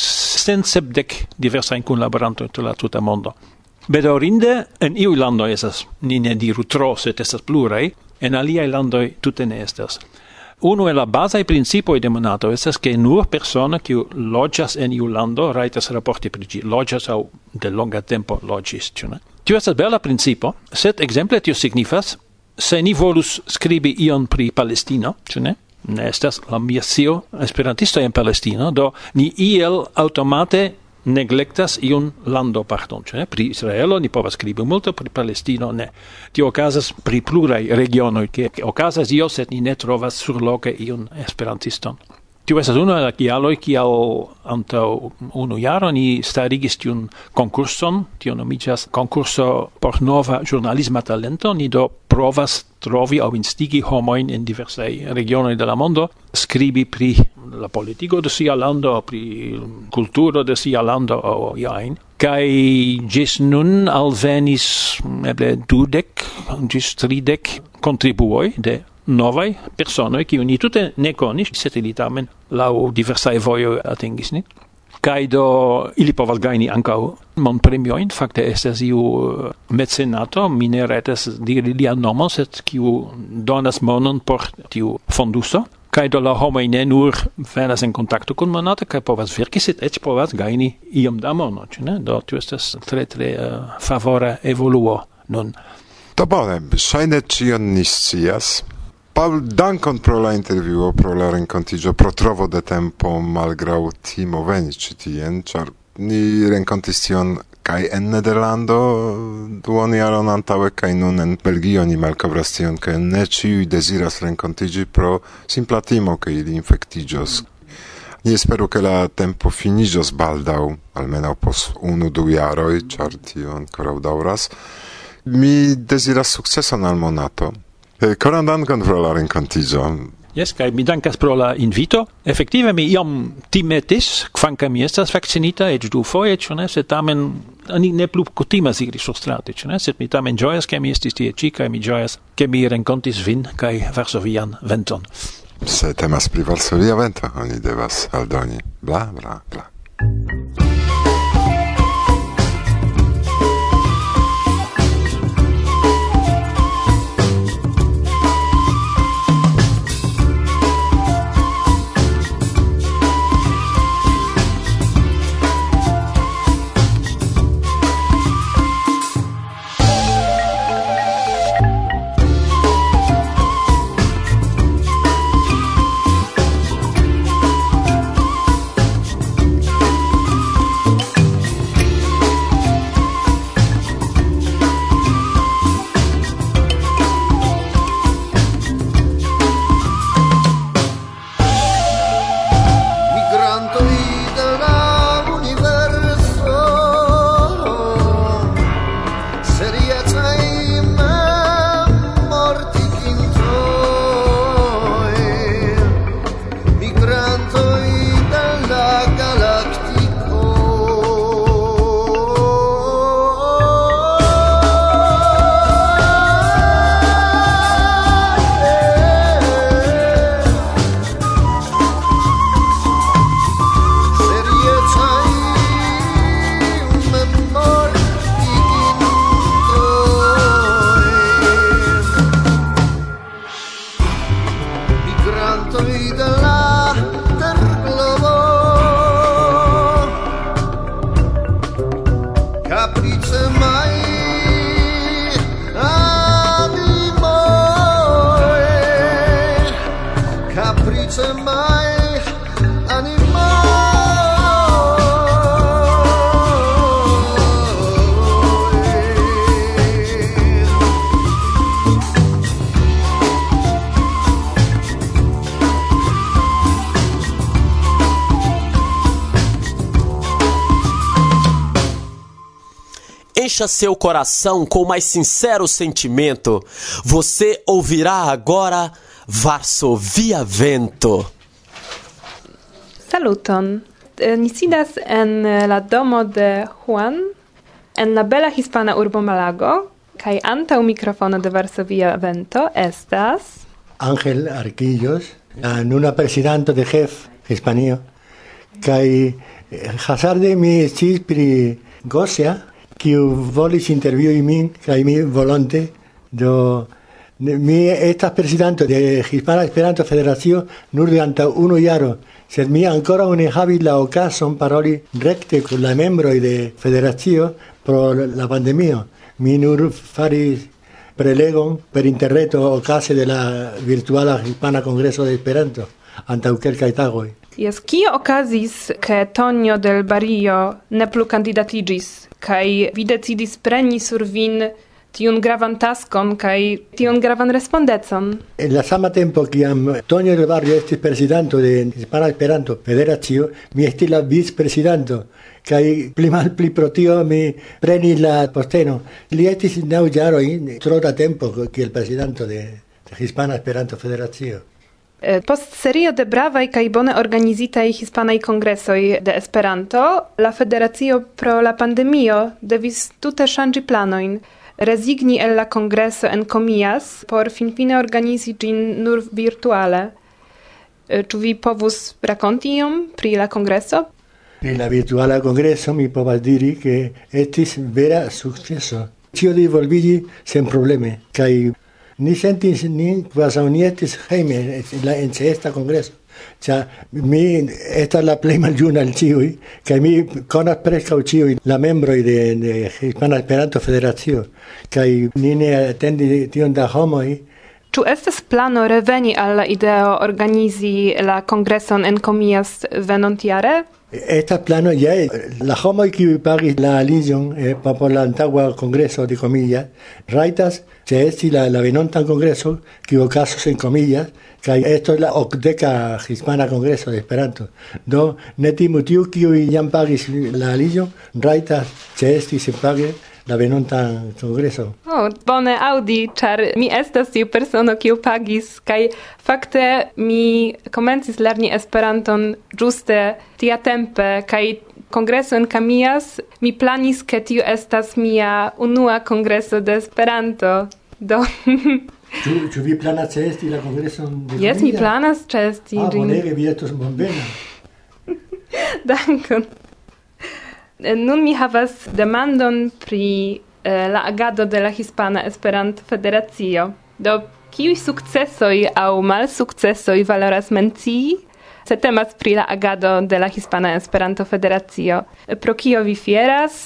170 diversajn kunlaborantojn tra la tuta mondo. Bedaŭrinde, en iuj landoj estas, ni ne diru tro, sed estas pluraj, en aliaj landoj tute ne estas. Unu el la bazaj principoj de Monato estas ke nur persona kiu loĝas en iu lando rajtas raporti pri ĝi, loĝas aŭ de longa tempo loĝis, ĉu ne? Tio estas bela principo, sed ekzemple tio signifas, se ni volus skribi ion pri Palestino, ĉu ne? Ne estas la mia scio esperantisto en Palestino, do ni iel aŭtomate neglektas iun lando parton, ĉu ne? Pri Israelo ni povas skribi multe, pri Palestino ne. Tio okazas pri pluraj regionoj, ke okazas io, sed ni ne trovas surloke iun esperantiston. Tio estas unu el la kialoj, kial antaŭ 1 jaro ni starigis tiun konkurson, tio nomiĝas konkurso por nova ĵurnalisma talento, ni do provas trovi aŭ instigi homojn en diversaj regionoj de la mondo, skribi pri la politiko de sia lando, pri kulturo de sia lando aŭ iajn. Kaj ĝis nun alvenis eble 20 ĝis 30 kontribuoj de novaj personoj, kiuj ni tute ne konis, sed ili tamen laŭ diversaj vojoj atingis ni. Kaj do ili povas gajni ankaŭ monpremiojn, fakte estas iu mecenato, mi ne retas diri lian nomon, sed kiu donas monon por tiu fonduso. Kaj do la homoj ne nur venas en kontakto kun Monato, kaj povas verki, sed eĉ povas gajni iom da mono, ĉu ne? Do tio estas tre favora evoluo nun. Do bone, ŝajne ĉion ni scias. Paul, dankon pro la intervjuo, pro la renkontiĝo, pro trovo de tempo malgraŭ timo veni ĉi tien, ĉar ni renkontis tion kaj en Nederlando duonjaron antaŭe kaj nun en Belgio ni malkovras tion, ke ne ĉiuj deziras renkontiĝi pro simpla timo, ke ili infektiĝos. Ni esperu che la tempo finiĝos baldaŭ, almenaŭ post 1-2 jaroj, ĉar tio ankoraŭ daŭras. Mi deziras sukceson al Monato. Koran dankon pro la renkontiĝo. Yes, kai mi dankas pro la invito. Effektive mi iom timetis, kvankam mi estas vakcinita eĉ 2 foje, ĉu ne? Sed tamen oni ne plu kutimas iri surstrate, ĉu ne? Sed mi tamen ĝojas, ke mi estis tie ĉi, kaj mi ĝojas, ke mi renkontis vin kaj Varsovian venton. Se temas pri Varsovia vento, oni devas aldoni. Bla, bla, bla. Encha seu coração com o mais sincero sentimento. Você ouvirá agora Varsovia Vento. Saluton. Ni sidas en la domo de Juan, en la bela hispana urbo Malago, kaj antaŭ mikrofono de Varsovia Vento estas Ángel Arquillos, nuna presidanto de JEF, Hispanio, kaj hazarde mi sciis pri Gosia, kiu volis intervjui min, kaj mi volonte, do mi estas presidanto de Hispana Esperanto Federacio nur de antaŭ 1 jaro, sed mi ankoraŭ ne havis la okazon paroli rekte kun la membroj de federacio pro la pandemio. Mi nur faris prelegon per interreto okaze de la virtuala Hispana Kongreso de Esperanto antaŭ kelkaj tagoj. Jes, kio okazis, ke Tonio del Barrio ne plu kandidatiĝis, kaj vi decidis preni sur vin tiun gravan taskon kaj tiun gravan respondecon? En la sama tempo kiam Tonio del Barrio estis presidanto de Hispana Esperanto Federacio, mi estis la vicpresidanto, kaj pli malpli pro tio mi prenis la posteno. Li estis 9 jarojn tro da tempo kiel presidanto de Hispana Esperanto Federacio. Post serio de bravaj kaj bone organizitaj hispanaj kongresoj de Esperanto, la federacio pro la pandemio devis tute ŝanĝi planojn, rezigni el la kongreso en Comillas por finfine organizi ĝin nur virtuale. Ĉu vi povus rakonti iom pri la kongreso? Pri la virtuala kongreso mi povas diri ke estis vera sukceso. Ĉio disvolviĝis senprobleme kaj ni sentis nin kvazaŭ ni estis hejme en esta kongreso. Ĉar mi estas la plej maljuna el ĉiuj, kaj mi konas preskaŭ ĉiuj la membroj de Hispana Esperanto Federacio, kaj ni ne atendis tion da homoj Ĉu estas plano reveni al la ideo organizi la kongreson en comillas venontjare? Estas planos ya, la homoj kiuj pagis la aliĝon por la antaŭa kongreso de comillas, rajtas ĉeesti la venontan kongreson, kiu okazos en comillas, kaj esto es la 80 hispana kongreso de Esperanto. Do ne timu tiu kiuj jam pagis la aliĝon, rajtas ĉeesti senpage la venontan kongreso. Bone aŭdi, ĉar mi estas tiu persono kiu pagis, kaj fakte mi komencis lerni Esperanton ĝuste tiatempe, kaj kongreso en Camillas mi planis, ke tiu estas mia unua kongreso de Esperanto. Do Ĉu vi planas ĉeesti la kongreson de Camillas? Jes, mi planas ĉeesti ĝin. Bonege, vi estos bonvena. Dankon. Nun mi havas demandon pri la agado de la Hispana Esperanto-Federacio. Do, kiuj sukcesoj aŭ malsukcesoj valoras mencii, se temas pri la agado de la Hispana Esperanto-Federacio? Pro kio vi fieras?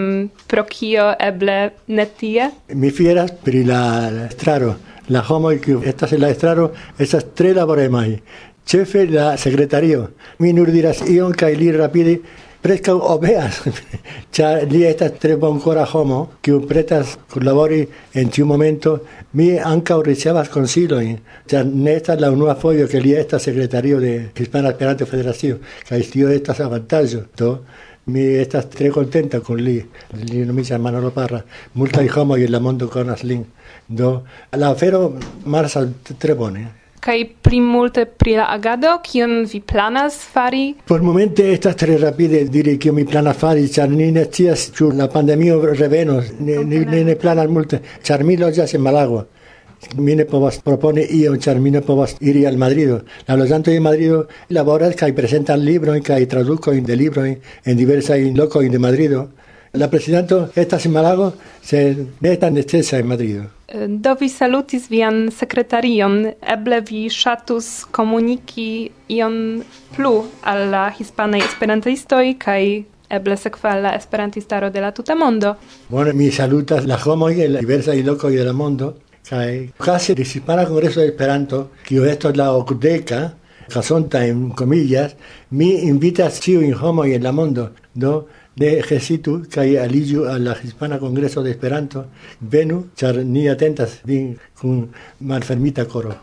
Pro kio eble ne tie? Mi fieras pri la estraro. La homoj kiuj estas en la estraro estas tre laboremaj. Ĉefe la sekretario. Mi nur diras ion kaj li rapide preskaŭ obeas, ĉar li estas tre bonkora homo, kiu pretas kunlabori en tiu momento. Mi ankaŭ ricevas konsilojn, ĉar ne estas la unua fojo ke li estas sekretario de Hispana Esperanto-Federacio, kaj tio estas avantaĝo. Do mi estas tre kontenta kun li. Li nomiĝas Manolo Parra. Multaj homoj en la mondo konas lin. Do la afero marsas tre bone. Kaj pli multe pri la agado, kion vi planas fari? Por momente estas tre rapide diri kion mi planas fari, ĉar ni ne scias ĉu la pandemio revenos. Ne planas multe, ĉar mi loĝas en Malago. Mi ne povas proponi ion, ĉar mi ne povas iri al Madrido. La loĝantoj de Madrido laboras kaj prezentas librojn kaj tradukojn de librojn en diversaj lokoj de Madrido. La prezidanto estas en Malago, sed ne estas necesa en Madrido. Do vi salutis vian sekretarion, eble vi ŝatus komuniki ion plu al la hispanaj esperantistoj kaj eble sekve al la esperantistaro de la tuta mondo. Bone, mi salutas la homoj en diversaj lokoj de la mondo kaj okaze de Hispana Kongreso de Esperanto, kiu estas la 80, kasonta en comillas, mi invitas ĉiujn homojn en la mondo. Do ne hezitu kaj aliĝu al la Hispana Kongreso de Esperanto. Venu, ĉar ni atentas vin kun malfermita koro.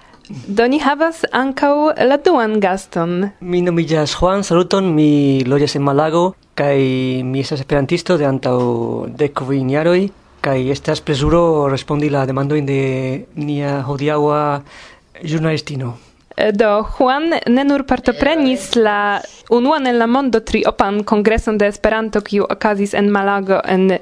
Do ni havas ankaŭ la duan gaston. Mi nomiĝas Juan, saluton, mi loĝas en Malago kaj mi estas esperantisto de antaŭ 10 jaroj kaj estas plezuro respondi la demandojn de nia hodiaŭa ĵurnalistino. Do Juan ne nur partoprenis la unuan en la mondo triopan kongreson de Esperanto, kiu okazis en Malago en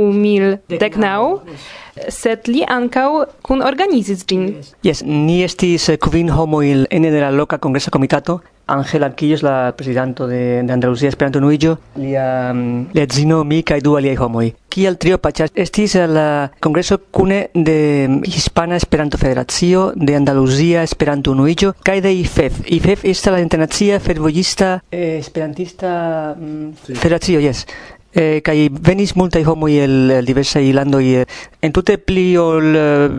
2019, sed li ankaŭ kunorganizis ĝin. Yes, ni estis 5 homoj ene de la loka kongresa komitato. Ángel Arquillos, la presidento de Andalucía Esperanto Nuillo, lia edzino, mi kaj 2 aliaj homoj. Kiel trio paĉas estis la kongreso kune de Hispana Esperanto-Federacio, de Andalucía Esperanto Nuillo kaj de IFEF. IFEF estas la Internacia Fervojista Esperantista Federacio, yes. Kaj venis multaj homoj el diversaj landoj, entute pli ol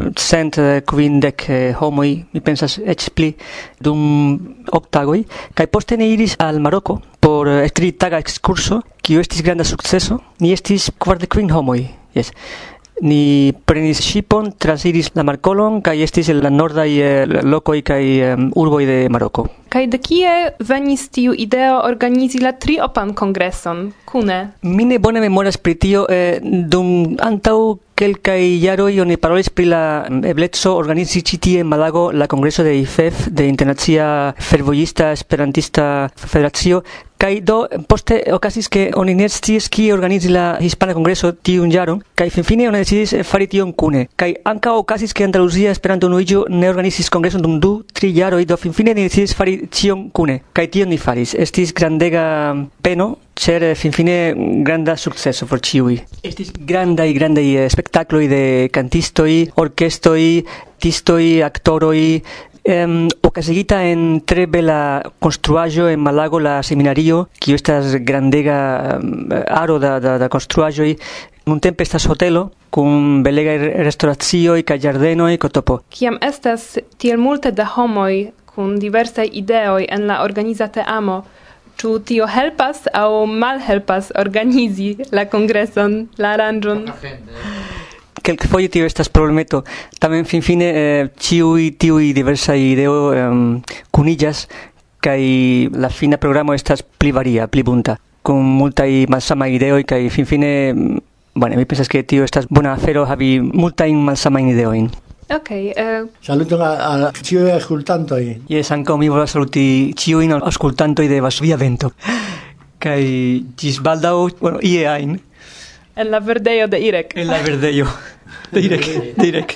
150 homoj, mi pensas eĉ pli, dum 8 tagoj, kaj poste ni iris al Maroko por 3-taga ekskurso, kiu estis granda sukceso. Ni estis 45 homoj, yes. Ni prenis ŝipon, transiris la markolon kaj estis en la nordaj lokoj kaj urboj de Maroko. Kaj de kie venis tiu ideo organizi la triopan kongreson kune? Mi ne bone memoras pri tio, dum antaŭ kelkaj jaroj oni parolis pri la ebleco organizi ĉi tie en Malago la kongreso de IFEF, de Internacia Fervojista Esperantista Federacio, kaj do poste okazis ke oni ne sciis kie organizi la Hispana Kongreso tiun jaron, kaj finfine oni decidis fari tion kune. Kaj ankaŭ okazis ke Andalucía Esperanto Nuillo ne organizis kongreson dum 2-3 jaroj, do finfine ni decidis fari tion kune. Kaj tion ni faris. Estis grandega peno, ĉar finfine granda sukceso por ĉiuj. Estis grandaj spektakloj de kantistoj, orkestroj, artistoj, aktoroj. Okazigita en tre bela konstruaĵo en Malago, la seminario, kiu estas grandega aro da konstruaĵoj, Nuntempe estas hotelo kun belegaj restoracioj kaj ĝardenoj kotopo. Kiam estas tiel multe da homoj kun diversaj ideoj en la organiza teamo, ĉu tio helpas aŭ malhelpas organizi la kongreson, la aranĝon? Kelkfoje tio estas problemeto. Tamen finfine ĉiuj tiuj diversaj ideoj kuniĝas kaj la fina programo estas pli varia, pli bunta, kun multaj malsamaj ideoj kaj finfine mi pensas ke tio estas bona afero havi multajn malsamajn ideojn. Saluton al ĉiuj aŭskultantoj. Jes, ankaŭ mi volas saluti ĉiujn aŭskultantoj de Varsovia Vento. Kaj ĝis baldaŭ, ie ajn. En la verdejo de Irek. En la verdejo de Irek.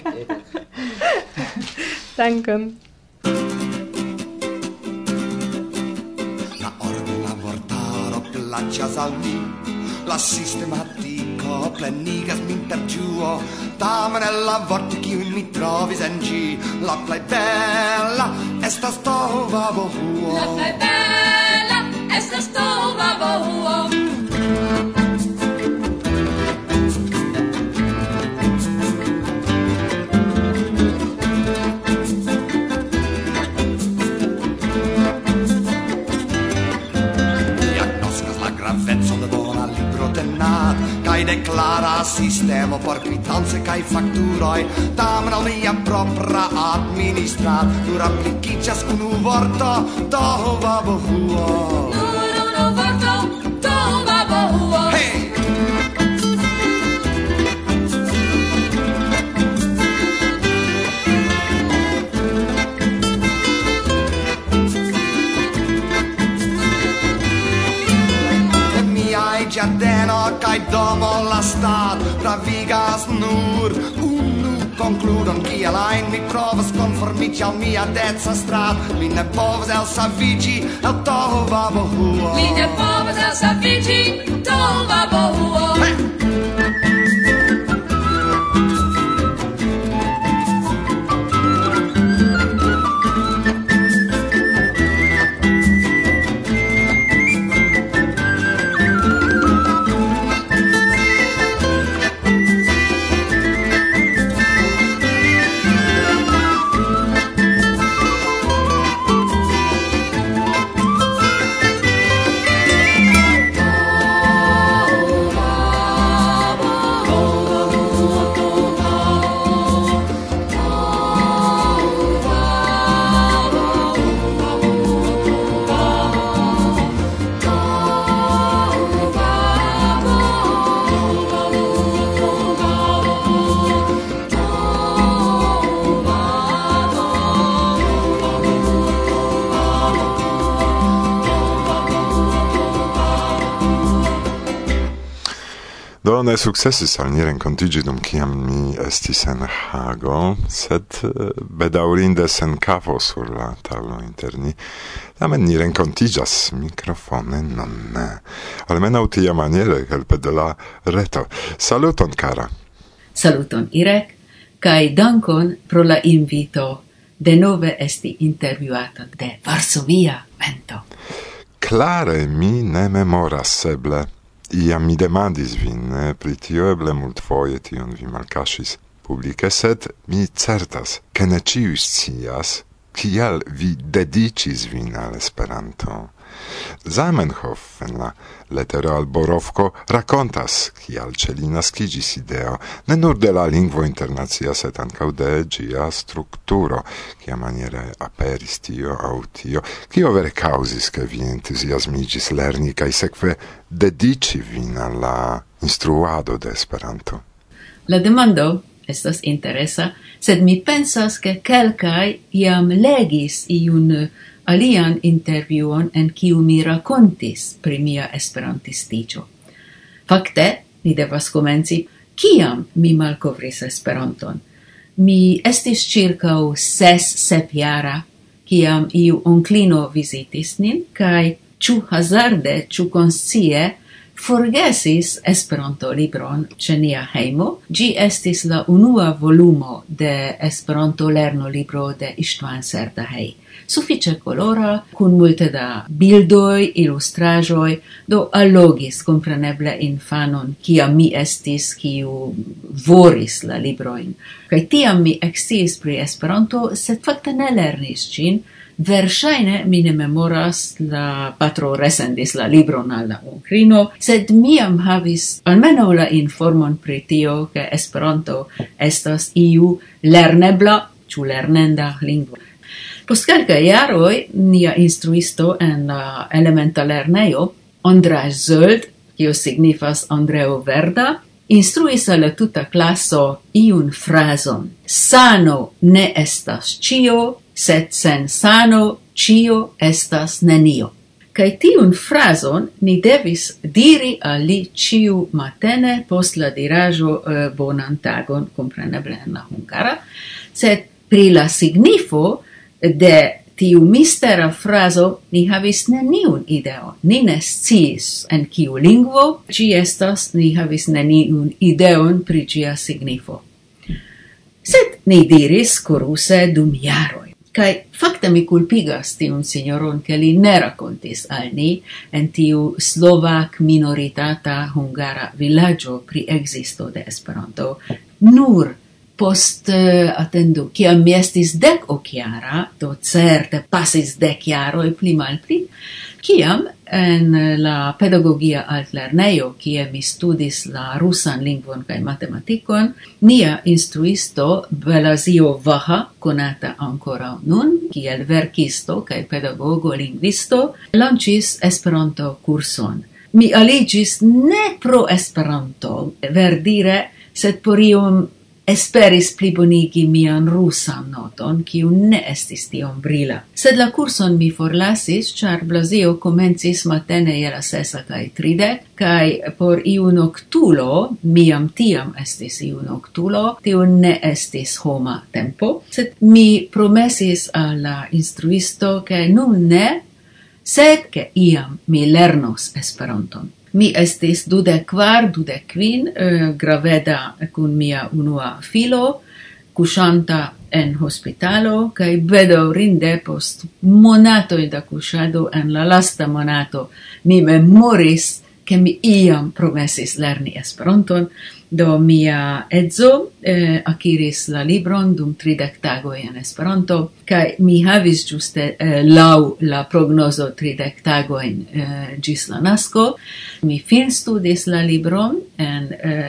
Dankon. La ordina vortaro plaĉas al mi, la sistematiko plenigas min per ĝuo, tamen el la vortoj kiujn mi trovis en ĝi, la plej bela estas tovabohuo. La plej bela estas tovabohuo. Kaj deklara sistemo por kvitance kaj fakturoj, tamen al mia propra administrat nur aplikiĝas unu vorto, tovabohuo. Nur unu vorto, tovabohuo. Giardeno kaj domo la stat pravigas nur unu konkludon, kiel ajn mi provas konformiĝi al mia deca strat, mi ne povas elsaviĝi el tovabohuo. Mi ne povas elsaviĝi tovabohuo. Do ne sukcesis al ni renkontiĝi dum kiam mi estis en Hago, sed bedaŭrinde sen kafo sur la tablo inter ni. Tamen ni renkontiĝas mikrofone, non ne. Almenaŭ tiamaniere helpe de la reto. Saluton, kara. Saluton, Irek, kaj dankon pro la invito denove esti intervjuata de Varsovia Vento. Klare mi ne memoras eble. Iam mi demandis vin, pri tio eble multfoje tion vi malkaŝis publike, sed mi certas, ke ne ĉiuj scias, kiel vi dediĉis vin al Esperanto. Zamenhof en la letero al Borovko rakontas, kial ĉe li naskiĝis ideo, ne nur de la lingvo internacia, sed ankaŭ de ĝia strukturo, kiamaniere aperis tio aŭ tio, kio vere kaŭzis, ke vi entuziasmiĝis lerni kaj sekve dediĉi vin al la instruado de Esperanto. La demando estas interesa, sed mi pensas, ke kelkaj jam legis iun alian intervjuon en kiu mi rakontis pri mia esperantistiĝo. Fakte, mi devas komenci, kiam mi malkovris Esperanton. Mi estis ĉirkaŭ 6-7 jara, kiam iu onklino vizitis nin, kaj ĉu hazarde, ĉu konscie, forgesis Esperanto libron ĉe nia hejmo. Ĝi estis la unua volumo de Esperanto lernolibro de Istvan Serdahay. Sufiĉe kolora, kun multe da bildoj, ilustraĵoj, do allogis kompreneble infanon, kiam mi estis, kiu voris la librojn. Kaj tiam mi eksciis pri Esperanto, sed fakte ne lernis ĝin. Verŝajne mi ne memoras, la patro resendis la libron al la onklino, sed miam havis almenaŭ la informon pri tio, ke Esperanto estas iu lernebla, ĉu lernenda lingvo. Post kelkaj jaroj nia instruisto en la elementa lernejo, András Zöld, kio signifas Andreo Verda, instruis al la tuta klaso iun frazon. Sano ne estas ĉio, sed sen sano ĉio estas nenio. Kaj tiun frazon ni devis diri al li ĉiu matene post la diraĵo bonan tagon, kompreneble en la hungara, sed pri la signifo de tiu mistera frazo ni havis neniun ideo. Ni ne sciis en kiu lingvo ĝi estas, ni havis neniun ideon pri ĝia signifo. Sed ni diris koruse dum jaroj. Kaj fakte mi kulpigas tiun signoron, ke li ne rakontis al ni en tiu slovak minoritata hungara vilaĝo pri ekzisto de Esperanto. Nur post attendu, kiam mi estis 10-jara, do certe pasis 10 jaroj pli malpli, kiam en la pedagogia altlernejo, kie mi studis la rusan lingvon kaj matematikon, nia instruisto Belazio Vaha, konata ankoraŭ nun, kiel verkisto kaj pedagogo lingvisto, lanĉis Esperanto kurson. Mi aliĝis ne pro Esperanto, verdire, sed por iom esperis plibonigi mian rusan noton, kiu ne estis tiom brila. Sed la kurson mi forlasis, ĉar Blazio komencis matene je la 6:30, kaj por iu noktulo, miam tiam estis iu noktulo, tio ne estis homa tempo, sed mi promesis al la instruisto, ke nun ne, sed ke iam mi lernos Esperanton. Mi estis 24-25, graveda kun mia unua filo, kuŝanta en hospitalo, kaj bedaŭrinde post monatoj da kuŝado en la lasta monato mi memoris, ke mi iam promesis lerni Esperanton, do mia edzo akiris la libron dum 30 tagoj en Esperanto, kaj mi havis ĝuste laŭ la prognozo 30 tagojn ĝis la nasko. Mi finstudis la libron en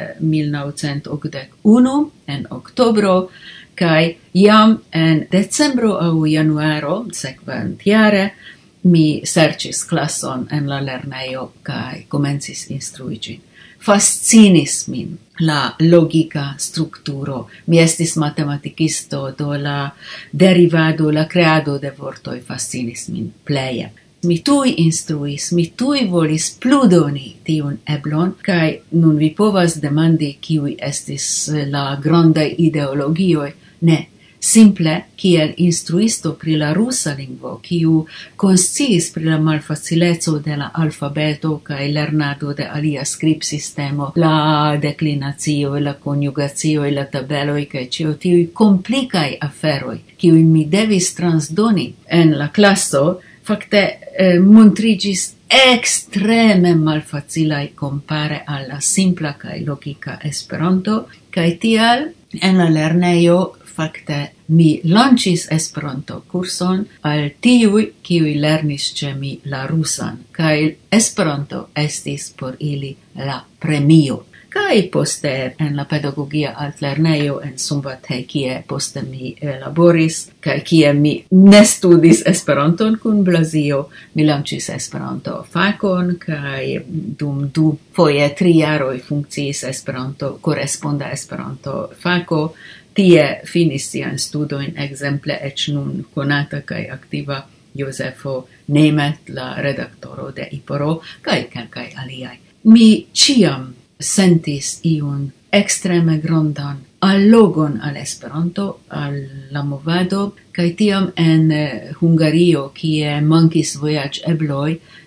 1981 en oktobro, kaj jam en decembro aŭ januaro sekvantjare mi serĉis klason en la lernejo kaj komencis instrui ĝin. Fascinis min la logika strukturo. Mi estis matematikisto, do la derivado, la kreado de vortoj fascinis min pleje. Mi tuj instruis, mi tuj volis pludoni tiun eblon, kaj nun vi povas demandi kiuj estis la grandaj ideologioj. Ne, simple kiel instruisto pri la rusa lingvo, kiu konsciis pri la malfacileco de la alfabeto kaj lernado de alia skribsistemo, la deklinacio, la konjugacio, la tabeloj kaj ĉio tiuj komplikaj aferoj, kiujn mi devis transdoni en la klaso, fakte montriĝis ekstreme malfacilaj kompare al la simpla kaj logika Esperanto, kaj tial en la lernejo fakte mi lanĉis Esperanto kurson al tiuj, kiuj lernis ĉe mi la rusan, kaj Esperanto estis por ili la premio. Kaj poste en la pedagogia altlernejo en Szombathely, kie poste mi laboris, kaj kie mi ne studis Esperanton kun Blazio, mi lanĉis Esperanto fakon, kaj dum 2 foje 3 jaroj funkciis Esperanto, koresponda Esperanto fako. Tie finis sian studojn ekzemple eĉ nun konata kaj aktiva Josefo Nemet, la redaktoro de Iporo, kaj kelkaj aliaj. Mi ĉiam sentis iun ekstreme grandan allogon al Esperanto, al la movado, kaj tiam en Hungario, kie mankis vojaĝebloj,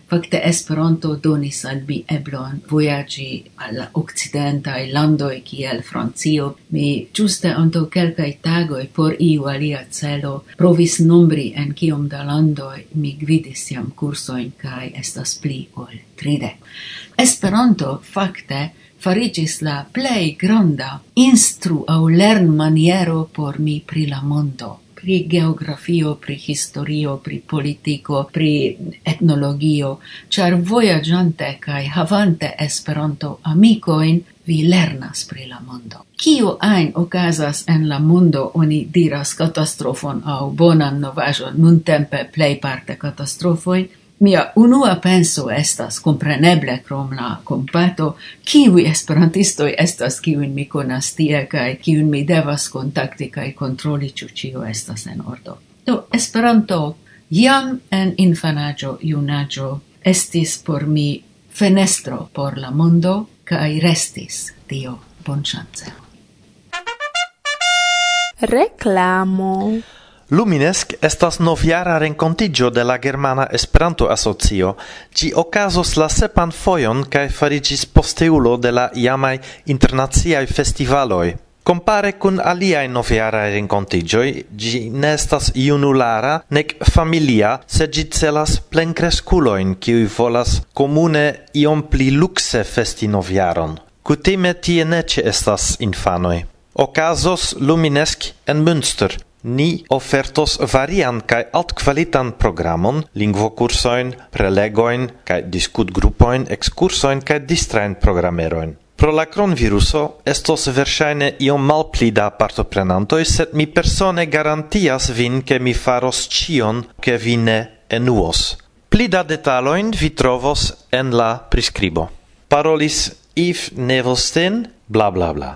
Fakte Esperanto donis al mi eblon vojaĝi al la okcidentaj landoj kiel Francio. Mi ĝuste antaŭ kelkaj tagoj por iu alia celo provis nombri en kiom da landoj mi gvidis jam kursojn kaj estas pli ol 30. Esperanto fakte fariĝis la plej granda instru aŭ lernmaniero por mi pri la mondo. Pri geografio, pri historio, pri politico, pri etnologio, ĉar vojaĝante kaj havante Esperanto amikoin, vi lernas pri la mondo. Kio ajn okazas en la mondo, oni diras katastrofon aŭ bonan novaĵon, nuntempe plejparte katastrofojn. Mia unua penso estas compreneble krom la kompato, kiuj esperantistoj estas kiujn mi konas tie kaj kiujn mi devas kontakti kaj kontroli ĉu ĉio estas en ordo. Do Esperanto jam en infanaĝo, junaĝo estis por mi fenestro por la mondo kaj restis tio bonŝance. Reklamo. Luminesk estas novjara renkontiĝo de la Germana Esperanto-Asocio. Ĝi okazos la 7. fojon kaj fariĝis posteulo de la iamaj internaciaj festivaloj. Kompare kun aliaj novjaraj renkontiĝoj, ĝi ne estas junulara nek familia, sed ĝi celas plenkreskulojn, kiuj volas komune iom pli lukse festi novjaron. Kutime tie ne ĉeestas infanoj. Okazos Luminesk en Münster. Ni ofertos varian kaj altkvalitan programon, lingvokursojn, prelegojn kaj diskutgrupojn, ekskursojn kaj distrajn programerojn. Pro la kronviruso estos verŝajne iom malpli da partoprenantoj, sed mi persone garantias vin, ke mi faros ĉion, ke vi ne enuos. Pli da detalojn vi trovos en la priskribo. Parolis Yves Nevelstein, bla bla bla.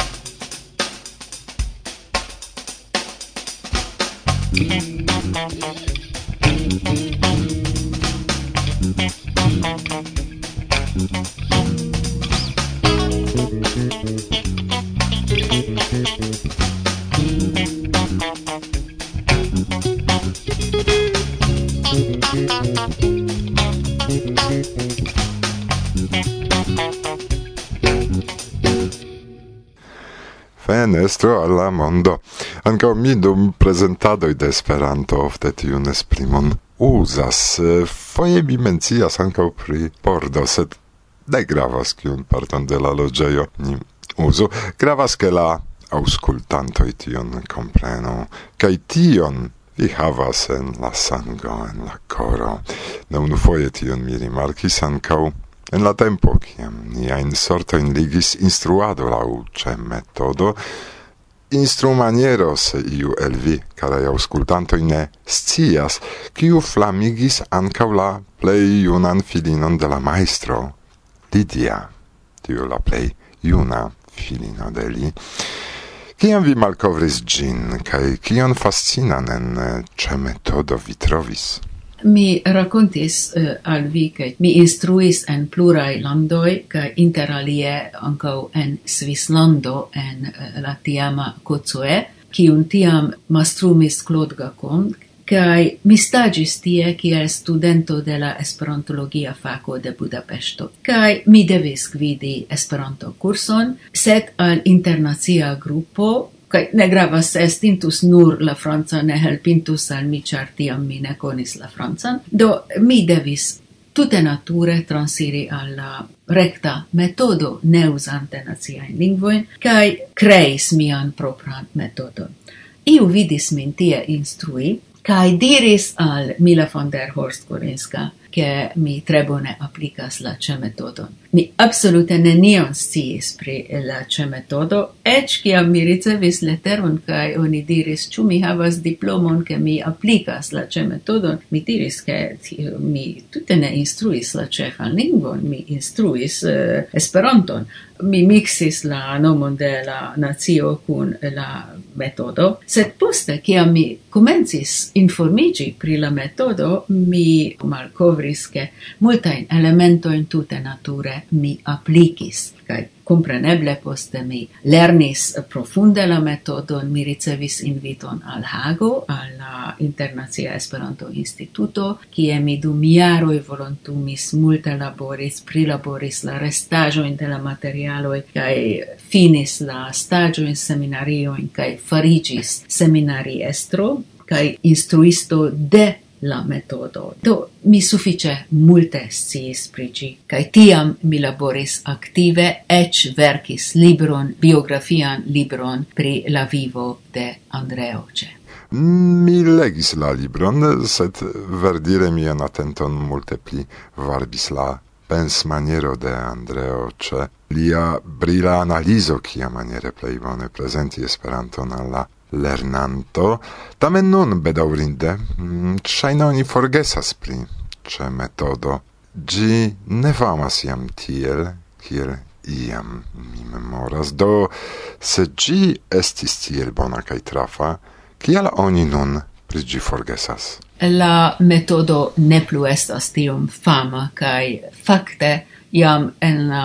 Fenestro alla mondo. Ankaŭ mi dum prezentadoj de Esperanto ofte tiun esprimon uzas. Foje mi mencias ankaŭ pri pordo, sed ne gravas kiun parton de la loĝejo ni uzu. Gravas ke la aŭskultantoj tion komprenu, kaj tion vi havas en la sango, en la koro. Ne unufoje tion mi rimarkis ankaŭ en la tempo, kiam niajn sortojn ligis instruado laŭ ĉe metodo, instrumaniero se iu el vi, carai aŭskultantoj, ne scias, kiu flamigis ankaŭ la plej junan filinon de la majstro, Lidia, tiu la plej juna filino de li. Kiam vi malkovris ĝin, kaj kion fascinan en ĉe metodo vi trovis? Mi rakontis al vi che mi instruis en plurai landoi, che inter alie ankaŭ en Svislando, en la tiama Kocoe, kiun tiam mastrumis Claude Gacon, kaj mi stagis tie kiel studento de la esperantologia fako de Budapeŝto. Kaj mi devis gvidi Esperanto kurson, sed al internacia grupo, kaj ne gravas se estintus nur la franca, ne helpintus al mi, ĉar tiam mi ne konis la francan. Do mi devis tute nature transiri al la rekta metodo, ne uzante naciajn lingvojn, kaj kreis mian propran metodon. Iu vidis min tie instrui, kaj diris al Mila von der Horst Gorinska, che mi tre bone applicas la CE metodon. Mi absolute nenion sciis pri la CE metodo, ec ciam mi ricevis letteron kai oni diris, ĉu mi havas diplomon che mi applicas la CE metodon, mi diris che mi tute ne instruis la ĉefan lingvon, mi instruis Esperanton. Mi mixis la nomon de la nacio kun la metodo, sed poste, ciam mi komencis informigi pri la metodo, mi malkovris discovris che multain elementoin tute nature mi applicis, kai compreneble poste mi lernis profunde la metodon, mi ricevis inviton al Hago, al Internacia Esperanto Instituto, kie mi dum jaroj volontumis multe laboris, prilaboris la restaĵojn de la materialoj kaj finis la staĝojn seminariojn kaj fariĝis seminariestro kaj instruisto de la metodo. Do mi sufiĉe multe sciis pri ĝi, kaj tiam mi laboris aktive, eĉ verkis libron, biografian libron pri la vivo de Andreo Ce. Mi legis la libron, sed verdire mian atenton multe pli varbis la pensmaniero de Andreo Ce, lia brila analizo, kia maniere plej bone prezenti Esperanton al la lernanto. Tamen nun, bedaŭrinde, ŝajne oni forgesas pri Ce metodo. Ĝi ne famas jam tiel, kiel iam mi memoras. Do, se ĝi estis tiel bona kaj trafa, kial oni nun pri ĝi forgesas? La metodo ne plu estas tiom fama, kaj fakte jam en la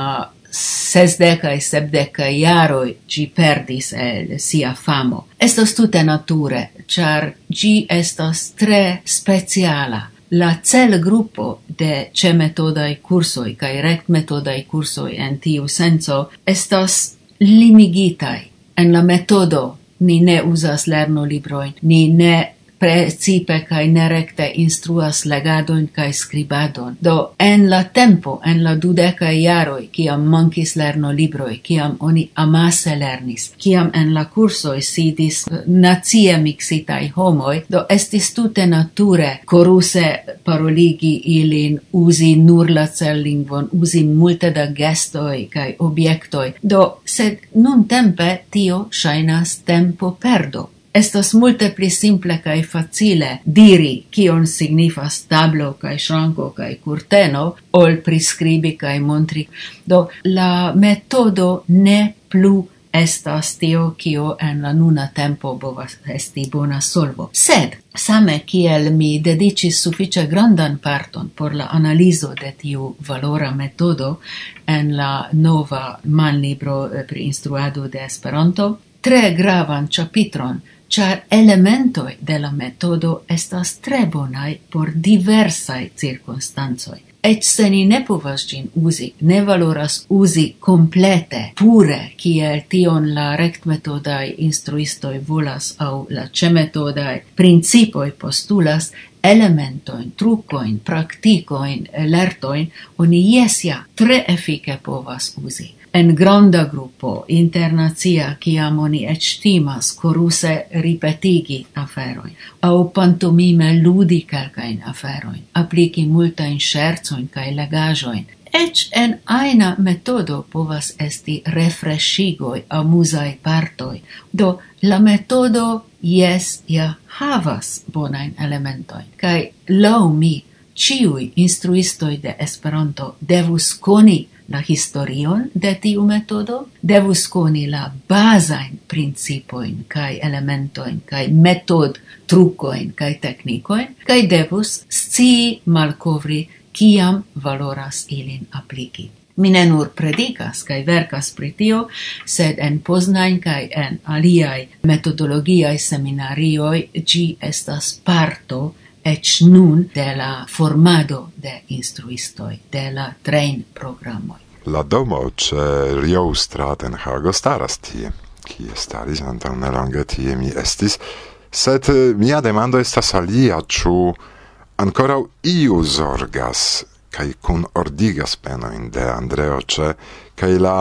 60 kaj 70 jaroj ĝi perdis el sia famo. Estas tute nature, ĉar ĝi estas tre speciala. La celgrupo de ĉe-metodaj kursoj kaj rekt-metodaj kursoj en tiu senco estas limigitaj. En la metodo ni ne uzas lernolibrojn, ni ne precipe kaj nerekte instruas legadon kaj skribadon. Do, en la tempo, en la 20 jaroj, kiam mankis lernolibroj, kiam oni amase lernis, kiam en la kursoj sidis nacie mixitaj homoj, do estis tute nature koruse paroligi ilin, uzi nur la cellingvon, uzi multe da gestoj kaj objektoj. Do, sed nuntempe tio ŝajnas tempo perdo. Estas multe pli simple kaj facile diri kion signifas tablo kaj ŝranko kaj kurteno, ol priskribi kaj montri. Do, la metodo ne plu estas tio kio en la nuna tempo povas esti bona solvo. Sed, same kiel mi dediĉis sufiĉe grandan parton por la analizo de tiu valora metodo en la nova manlibro pri instruado de Esperanto, tre gravan ĉapitron, ĉar elementoj de la metodo estas tre bonaj por diversaj cirkonstancoj. Eĉ se ni ne povas ĝin uzi, ne valoras uzi komplete, pure, kiel tion la rektmetodaj instruistoj volas aŭ la ĉe-metodaj principoj postulas, elementojn, trukojn, praktikojn, lertojn, oni jes ja tre efike povas uzi. En granda gruppo internacia, kiam oni eĉ timas koruse ripetigi aferojn, aŭ pantomime ludi kelkajn aferojn, apliki multajn ŝercojn kaj legaĵojn. Eĉ en ajna metodo povas esti refreŝigoj, amuzaj partoj. Do, la metodo jes ja havas bonajn elementojn, kaj laŭ mi ĉiuj instruistoj de Esperanto devus koni la historion de tiu metodo, devus koni la bazajn principojn kaj elementojn kaj metod trukojn kaj teknikojn, kaj devus scii malkovri kiam valoras ilin apliki. Mi ne nur predikas kaj verkas pri tio, sed en Poznań kaj en aliaj metodologiaj seminarioj ĝi estas parto eĉ nun de la formado de instruistoj, de la train-programoj. La domo ĉe Rioustraat en Hago staras tie, kie staris antaŭ nelonge, tie mi estis, sed mia demando estas alia, ĉu ankoraŭ iu zorgas kaj kunordigas penojn de Andreo Ce kaj la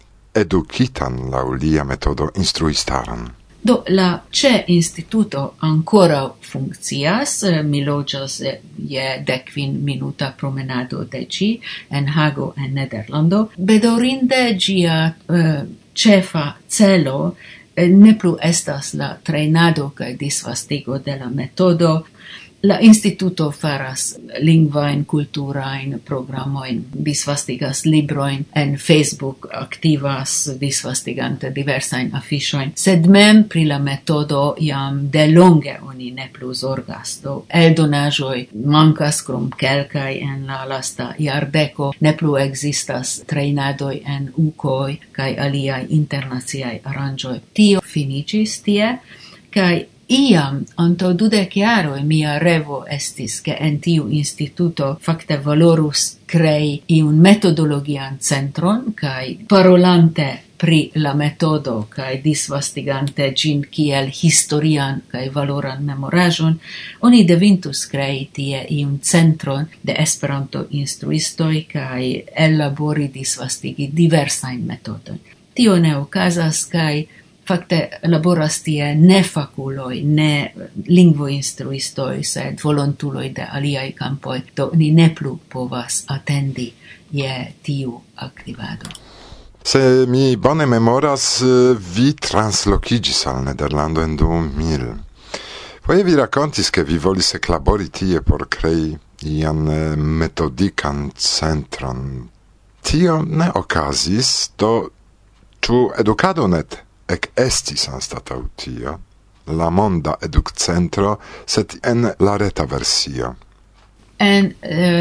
edukitan laŭ lia metodo instruistaron. Do, la CE Instituto ancora funkcias, mi loĝas je 10 minuta promenado de ĝi en Hago en Nederlando. Bedaŭrinde ĝia ĉefa celo ne plu estas la trejnado kaj disvastigo de la metodo, La instituto faras lingvain, culturain programoin, disvastigas libroin, en Facebook activas disvastigante diversain affichoin, sed mem pri la metodo iam de longe oni ne plus orgas. Do eldonajoi mancas krom kelkai en la lasta iardeco, ne plu existas treinadoi en ukoi kai aliai internaciai aranjoi. Tio finicis tie, kai iam, anto 20 jaroj, mia revo estis, che en tiu instituto facte valorus crei iun metodologian centron, kai parolante pri la metodo, kai disvastigante gin kiel historian kai valoran memorajon, oni devintus crei tie iun centron de Esperanto instruistoi kai ellabori disvastigi diversain metodon. Tio ne okazas kai fakte laboras tie ne fakuloj, ne lingvoinstruistoj, sed volontuloj de aliaj kampoj, do ni ne plu povas atendi je tiu aktivado. Se mi bone memoras, vi translokigis al Nederlando en 2000. Foje vi rakontis, ke vi volis eklabori tie por krei ian metodikan centron. Tio ne okazis, do ĉu edukado net ec estis anstatau tio, la monda educentro, sed en la reta versio. En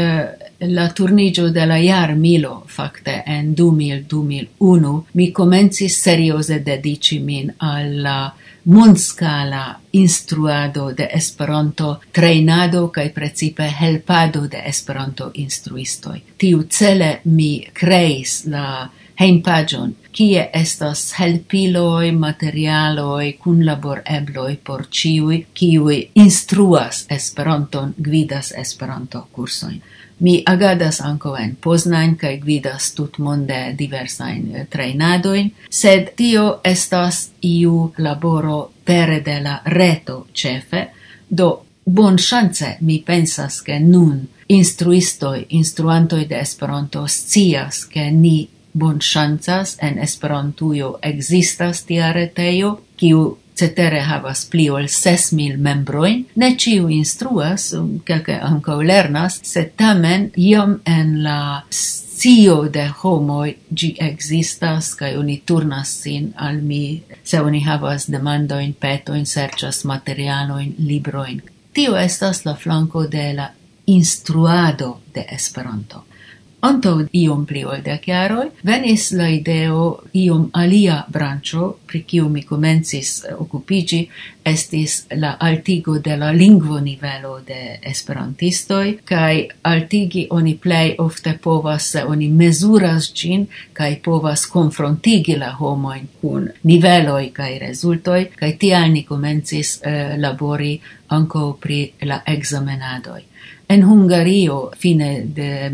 la turnigio de la jar milo, facte, en 2000-2001, mi comencis seriose dedici min alla mondscala instruado de Esperanto, treinado kaj precipe helpado de Esperanto instruistoj. Tiu cele mi creis la hejmpaĝon, kie estas helpiloj, materialoj, kunlabor ebloj por ĉiuj, kiuj instruas Esperanton, gvidas Esperanto kursojn. Mi agadas ankaŭ en Poznań kaj gvidas tutmonde diversajn trejnadojn, sed tio estas iu laboro pere de la reto ĉefe, do bonŝance mi pensas ke nun instruantoj de Esperanto scias ke ni bonŝancas en Esperantujo ekzistas tia retejo, kiu cetere havas pli ol 6,000 membrojn, ne ĉiu instruas, kelke ankaŭ lernas, sed tamen iom en la scio de homoj ĝi ekzistas kaj oni turnas sin al mi, se oni havas demandojn, petojn, serĉas materialojn, librojn. Tio estas la flanko de la instruado de Esperanto. Antaŭ iom pli ol 10 jaroj venis la ideo iom alia branĉo, pri kiu mi komencis okupiĝi, estis la altigo de la lingvonivelo de esperantistoj, kaj altigi oni plej ofte povas, se oni mezuras ĝin kaj povas konfrontigi la homojn kun niveloj kaj rezultoj, kaj tial ni komencis labori ankaŭ pri la ekzamenadoj. En Hungario, fine de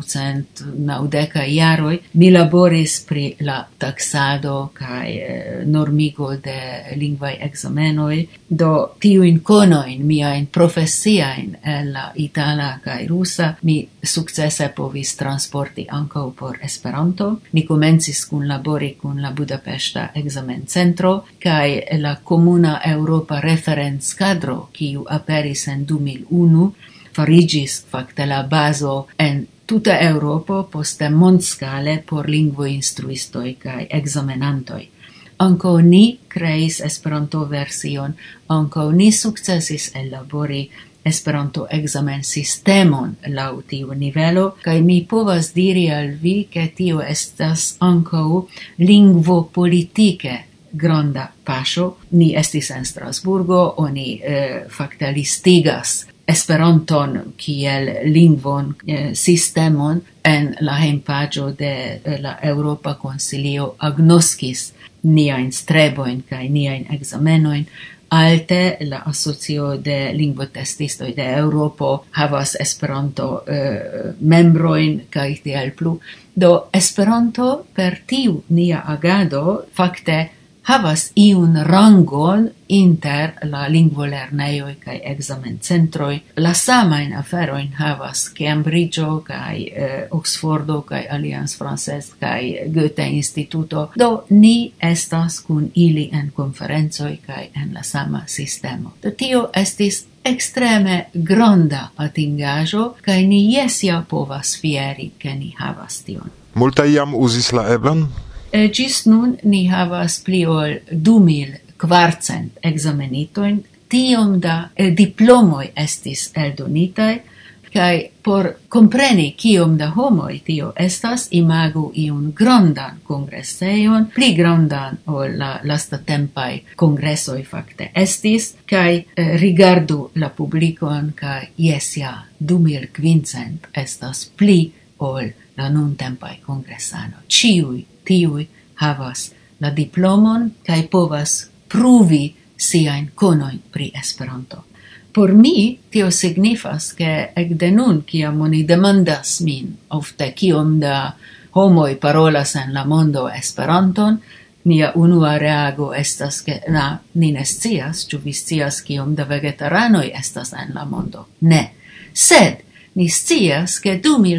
1990 jaroj, mi laboris pri la taksado kaj normigo de lingvaj ekzamenoj, do tiujn konojn miajn profesiajn el la itala kaj rusa mi sukcese povis transporti ankaŭ por Esperanto. Mi komencis kunlabori kun la Budapeŝta ekzamencentro kaj la komuna eŭropa referencadro, kiu aperis en 2001, farigis facte la bazo en tuta Europo, poste mondscale por lingvoinstruistoj kaj ekzamenantoj. Ankaŭ ni kreis Esperanto version, ankaŭ ni sukcesis ellabori Esperanto ekzamensistemon laŭ tiu nivelo, kaj mi povas diri al vi, ke tio estas ankaŭ lingvopolitike granda paŝo. Ni estis en Strasburgo, oni fakte listigas Esperanton kiel lingvon sistemon en la hejmpaĝo de la Eŭropa Konsilio agnoskis niajn strebojn kaj niajn ekzamenojn. Alte la asocio de lingvotestistoj de Eŭropo havas Esperanto membrojn kaj tiel plu. Do Esperanto per tiu nia agado fakte havas iun rangon inter la lingvolernejoj kaj ekzamencentroj. La samajn aferojn havas Cambridgeo kaj Oxfordo kaj Alliance Française kaj Goethe Instituto. Do ni estas kun ili en konferencoj kaj en la sama sistemo. Do tio estis extreme granda atingaĵo, kaj ni jes ja povas fieri, ke ni havas tion. Multaj jam uzis la eblon? Ĝis nun ni havas pli ol 2400 ekzamenitojn, tiom da diplomoj estis eldonitaj, kaj por kompreni kiom da homoj tio estas, imagu iun grandan kongresejon, pli grandan ol la lastatempaj kongresoj fakte estis, kaj rigardu la publikon, kaj jes ja 2500 estas pli ol la nuntempaj kongresanoj. Ĉiuj tiuj havas la diplomon kaj povas pruvi siajn konojn pri Esperanto. Por mi, tio signifas, ke ekde nun, kiam oni demandas min, ofte kiom da homoj parolas en la mondo Esperanton, mia unua reago estas, ke ni ne scias, ĉu vi scias kiom da vegetaranoj estas en la mondo. Ne. Sed ni scias, ke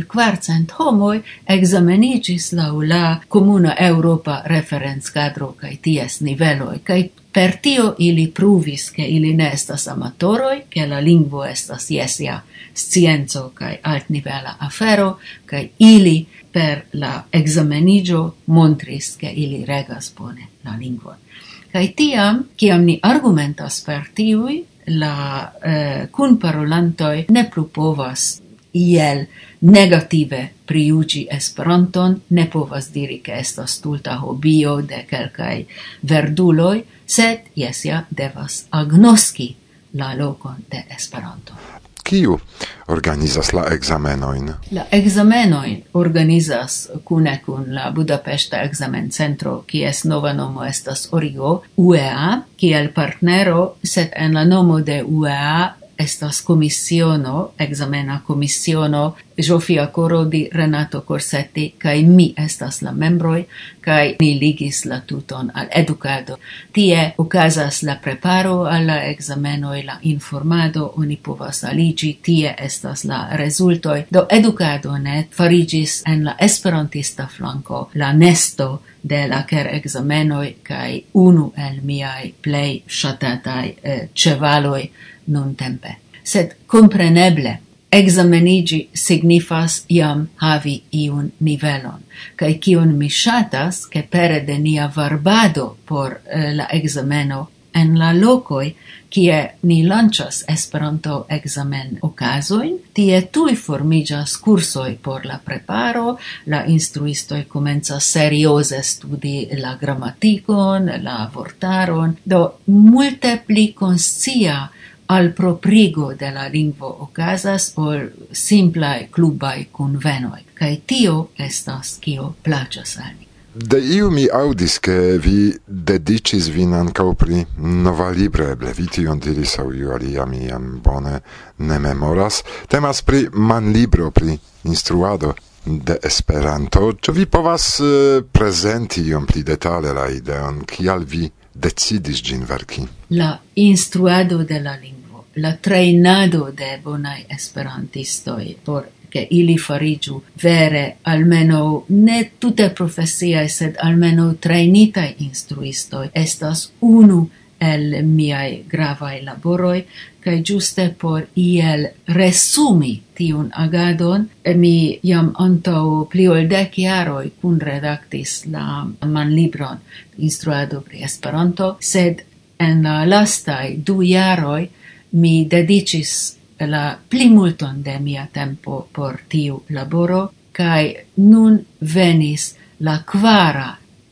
2400 homoj ekzameniĝis laŭ la komuna Eŭropa referencadro kaj ties niveloj, kaj per tio ili pruvis, ke ili ne estas amatoroj, ke la lingvo estas jes ja scienco kaj altnivela afero, kaj ili per la ekzameniĝo montris, ke ili regas bone la lingvon. Kaj tiam, kiam ni argumentas per tiuj, la kunparolantoj ne plu povas iel negative priuĝi Esperanton, ne povas diri, ke estas stulta hobio de kelkaj verduloj, sed jes ja devas agnoski la lokon de Esperanto. Kiu organizas la ekzamenojn? La ekzamenojn organizas kune kun la Budapesta ekzamencentro, kies nova nomo estas Origo, UEA, kiel partnero, sed en la nomo de UEA estas komisiono, ekzamena komisiono, Zsofia Korodi, Renato Corsetti, kaj mi estas la membroj, kaj ni ligis la tuton al edukado. Tie okazas la preparo al la ekzamenoj, la informado, oni povas aliĝi, tie estas la rezultoj. Do edukado net fariĝis en la esperantista flanko la nesto de la ekzamenoj kaj unu el miaj plej ŝatataj ĉevaloj nuntempe. Sed compreneble, exameniĝi signifas jam havi iun nivelon, kaj kiun mi ŝatas, ke pere de nia varbado por la ekzameno en la lokoj, kie ni lanĉas Esperanto ekzamen okazojn, tie tuj formiĝas kursoj por la preparo, la instruistoj komencas serioze studi la gramatikon, la vortaron, do multe pli konscia al proprigo de la lingvo okazas ol simplaj klubaj kunvenoj, kaj tio estas kio plaĉas al mi. De iu mi audis, ke vi dediĉis vin ankaŭ pri nova libro, eble vi tion diris aŭ iu alia, mi jam bone ne memoras. Temas pri manlibro pri instruado de Esperanto. Ĉu vi povas prezenti iom pli detale la ideon, kial vi decidis ĝin verki? La instruado de la lingvo, la trejnado de bonaj esperantistoj por che ili fariĝu vere almeno ne tute profesiaj, sed almeno trejnitaj instruistoj estas unu el miaj gravaj laboroj, kaj ĝuste por iel resumi tiun agadon, mi jam antaŭ pli ol 10 jaroj kunredaktis la manlibron Instruado pri Esperanto, sed en la lastaj 2 jaroj mi dediĉis la plimulton de mia tempo por tiu laboro, kaj nun venis la kvara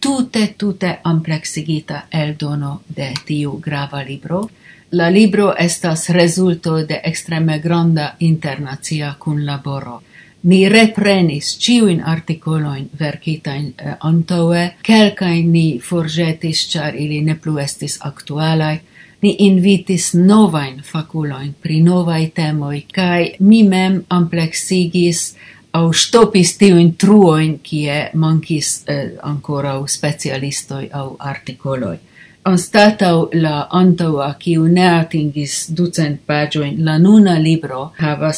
tute ampleksigita eldono de tiu grava libro. La libro estas rezulto de ekstreme granda internacia kunlaboro. Ni reprenis ĉiujn artikolojn verkitajn antaŭe, kelkajn ni forĵetis, ĉar ili ne plu estis aktualaj. Ni invitis novajn fakulojn pri novaj temoj, kaj mi mem ampleksigis aŭ ŝtopis tiujn truojn, kie mankis ankoraŭ specialistoj aŭ artikoloj. anstatau la antaua, kiu ne atingis 200 pagioin, la nuna libro havas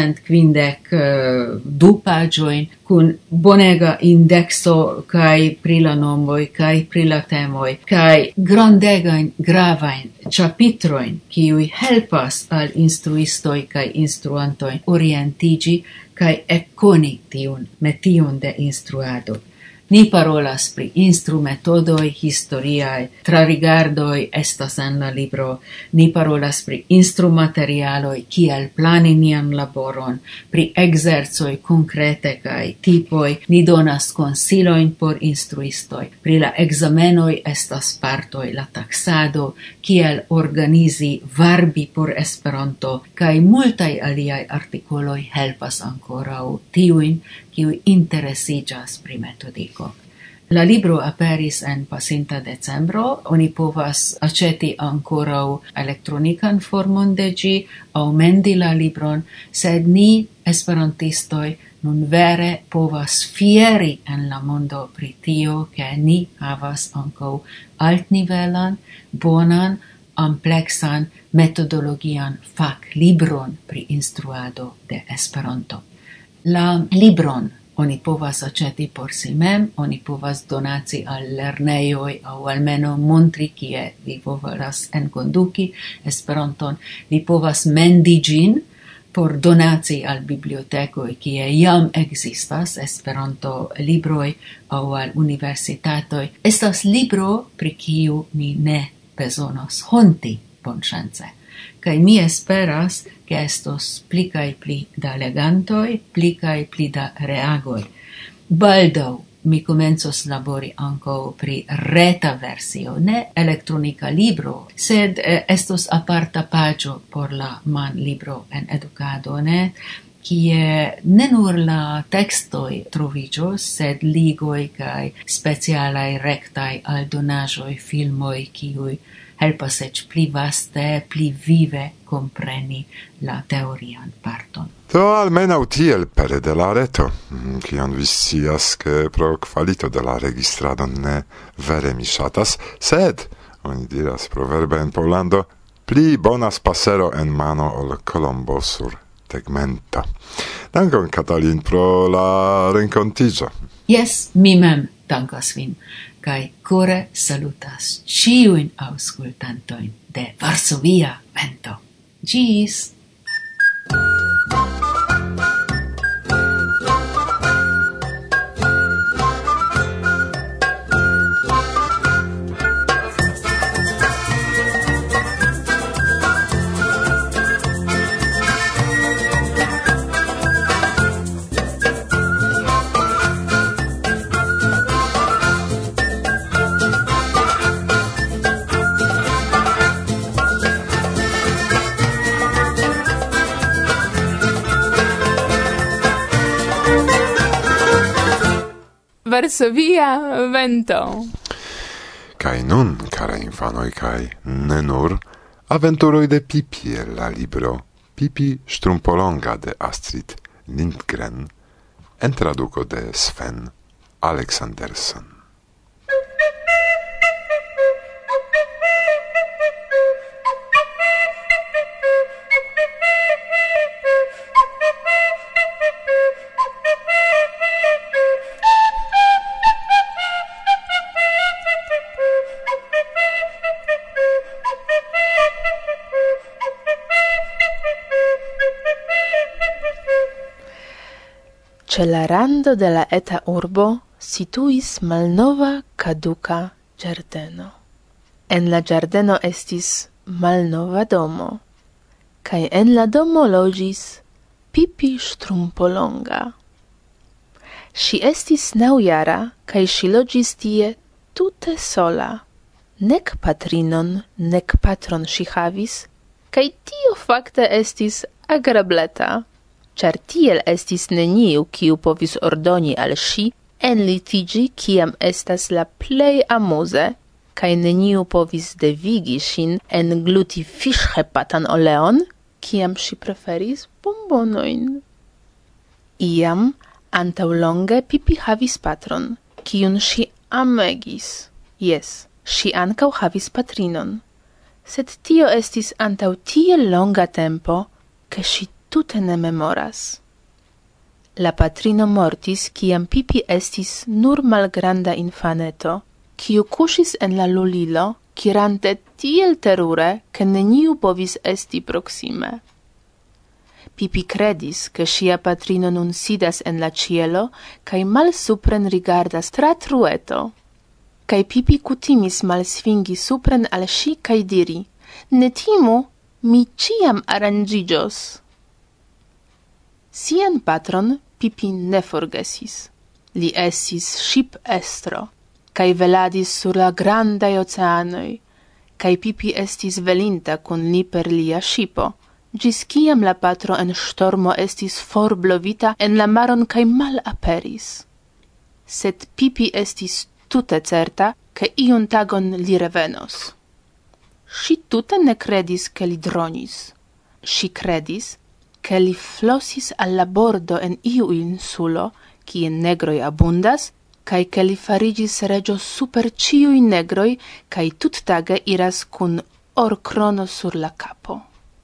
352 pagioin, kun bonega indexo kai pri la nomoi, kai pri la temoi, kai grandegain, gravain chapitroin, kiui helpas al instruistoi kai instruantoi orientigi kai ekkoni tiun metion de instruado. Ni parolas pri instrumetodoi historiae, trarigardoi estas en la libro, ni parolas pri instrumaterialoi, kiel plani nian laboron, pri exerzoi concrete kai tipoi, ni donas consiloin por instruistoi, pri la examenoi estas partoi, la taxado, kiel organizi varbi por Esperanto, kai multai aliai articoloi helpas ancorau tiuin, kiui interesigas pri metodico. La libro aperis en pasinta decembro, oni povas aceti ancorau elektronikan formon de gi, au mendi la libron, sed ni, esperantistoi, nun vere povas fieri en la mondo pri tio, ke ni havas ancau altnivelan, bonan, amplexan, metodologian fac libron pri instruado de Esperanto. La libron oni povas aceti por si mem, oni povas donaci al lerneioi au almeno montri kie vi volas enkonduki Esperanton. Vi povas mendi gin por donaci al bibliotecoi kie jam existas Esperanto libroi au al universitatoi. Estas libro pri kiu mi ne bezonos honti bonŝance. Kai mi esperas che estos pli kai pli da legantoi, pli kai pli da reagoi. Baldaŭ mi komencos labori ankaŭ pri reta versio, ne elektronika libro, sed estos aparta paĝo por la manlibro en edukado, ne? Kie ne nur la tekstoj troviĝos, sed ligoj kaj specialaj rektaj aldonaĵoj, filmoj, kiuj helpas eĉ pli vaste, pli vive kompreni la teorian parton. Do almenaŭ tiel pere de la reto, kion vi scias, ke pro kvalito de la registrado ne vere mi ŝatas, sed, oni diras proverbe en Pollando, pli bonas pasero en mano ol kolombo sur tegmento. Dankon, Katalin, pro la renkontiĝo. Yes, mi mem dankas vin, kaj kore salutas ĉiujn aŭskultantojn de Varsovia Vento. Ĝis! Varsovia Vento. Kai nun, cara infanoi, kai ne nur, aventuroi de Pipi el la libro Pipi Strumpolonga de Astrid Lindgren, en traduco de Sven Alexandersson. Ce la rando de la eta urbo situis malnova caduca giardeno. En la giardeno estis malnova domo, cae en la domo logis Pipi Strumpolonga. Si estis 9-jara, cae si logis tie tute sola. Nec patrinon, nec patron si havis, cae tio facte estis agrableta. Char tiel estis neniu, kiu povis ordoni al si enlitigi, kiam estas la plej amuze, kaj neniu povis devigi ŝin engluti fiŝhepatan oleon, kiam si preferis bombonojn. Iam, antaŭlonge Pipi havis patron, kiun si amegis. Jes, Si ancau havis patrinon, sed tio estis antau tiel longa tempo, che si tute ne memoras. La patrino mortis, ciam Pipi estis nur malgranda infaneto, ciu cusis en la lulilo, cirante tiel terure, che neniu povis esti proxime. Pipi credis, che sia patrino nun sidas en la cielo, cae mal supren rigardas tra trueto. Cae Pipi cutimis mal sfingi supren al si cae diri, ne timu, mi ciam arangigios. Sian patron Pipi ne forgesis. Li estis ship estro, cae veladis sur la grandai oceanoi, cae Pipi estis velinta cun li per lia shipo, gis ciam la patro en stormo estis forblovita en la maron cae mal aperis. Sed Pipi estis tute certa, che iun tagon li revenos. Si tute ne credis che li dronis. Si credis che li flossis alla bordo en iu insulo, cie negroi abundas, cae che li farigis regio super ciui negroi, cae tuttage iras cun or crono sur la capo.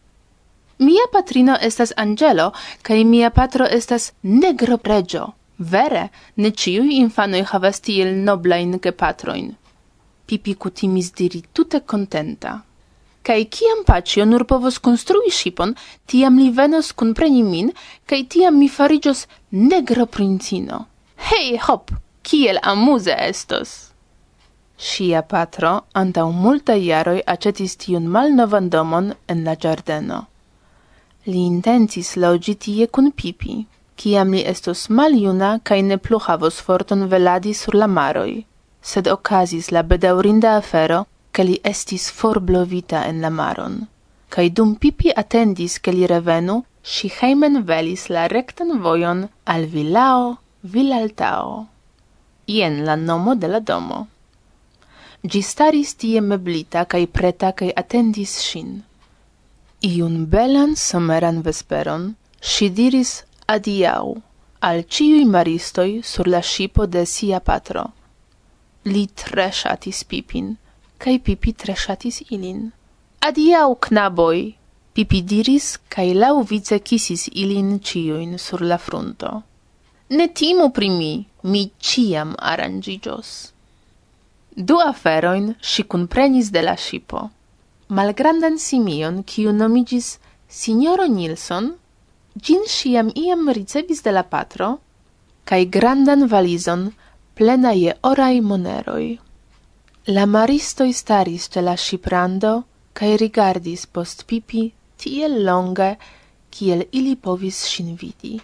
Mia patrino estas angelo, cae mia patro estas negro regio. Vere, ne ciui infanoi havas tiel noblain gepatroin. Pipi cutimis diri tute contenta. Cae ciam Pacio nur povos construi shipon, tiam li venos cunpreni min, cae tiam mi farigios negro princino. Hei, hop, kiel amuse estos! Sia patro, antau multa jaroi, acetis tiun malnovan domon en la giardeno. Li intencis logi tie cun Pipi, ciam li estos maljuna cae ne plu havos forton veladi sur la maroi. Sed okazis la bedaurinda afero, che li estis forblovita en la maron. Cae dum Pipi attendis che li revenu, si heimen velis la rectan vojon al Villao Villaltao. Ien la nomo de la domo. Gi staris tie meblita cae preta cae attendis sin. Iun belan someran vesperon, si diris adiau al ciui maristoi sur la shipo de sia patro. Li tre shatis Pipin, cae Pipi tre shatis ilin. Adiau, knaboi, Pipi diris, cae lauvice kisis ilin ciuin sur la frunto. Ne timu pri mi ciam arangigios. Du aferoin si cunprenis de la shipo. Malgrandan simion, ciu nomigis Signoro Nilsson, gin siam iam ricevis de la patro, cae grandan valizon plena je orai moneroi. La maristoi staris ce la shiprando, cae rigardis post Pipi tiel longe, kiel ili povis sin vidi.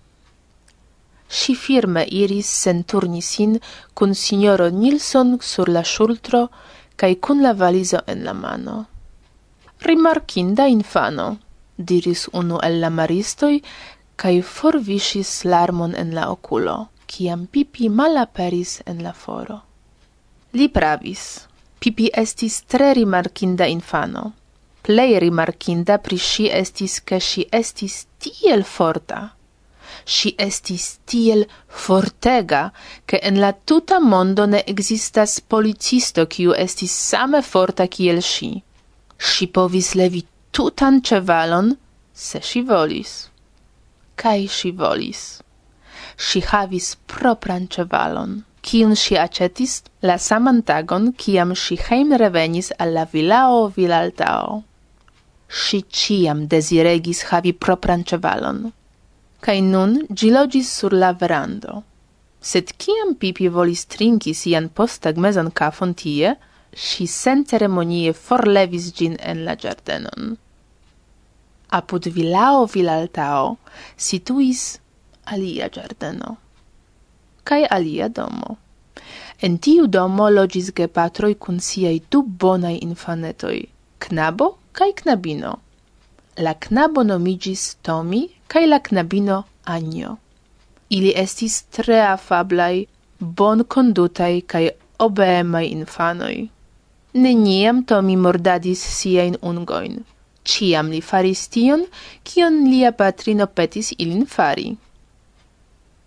Si firme iris sen turni sin cun Signoro Nilsson sur la ŝultro cae cun la valizo en la mano. Rimarkinda infano, diris unu el la maristoi, cae forvisis larmon en la oculo, ciam Pipi malaperis en la foro. Li pravis. Pipi estis tre rimarkinda infano. Plei rimarkinda pri si estis, che si estis tiel forta. Si estis tiel fortega, che en la tuta mondo ne existas policisto kiu estis same forta kiel si. Si povis levi tutan cevalon, se si volis. Kai si volis. Si havis propran cevalon, kiun si acetis la saman tagon, kiam si heim revenis al la Villao Villaltao. Si ciam desiregis havi propran cevalon. Kai nun gi logis sur la verando. Sed kiam Pipi volis trinki sian posttagmezan kafon tie, si sen ceremonie forlevis gin en la giardenon. Apud Villao Villaltao situis alia giardeno, cae alia domo. En tiu domo logis gepatroi cun siai du bonai infanetoi, knabo cae knabino. La knabo nomigis Tomi, cae la knabino Anjo. Ili estis tre afablai, bon condutai cae obeemai infanoi. Neniam Tomi mordadis siain ungoin. Ciam li faris tion, kion lia patrino petis ilin fari.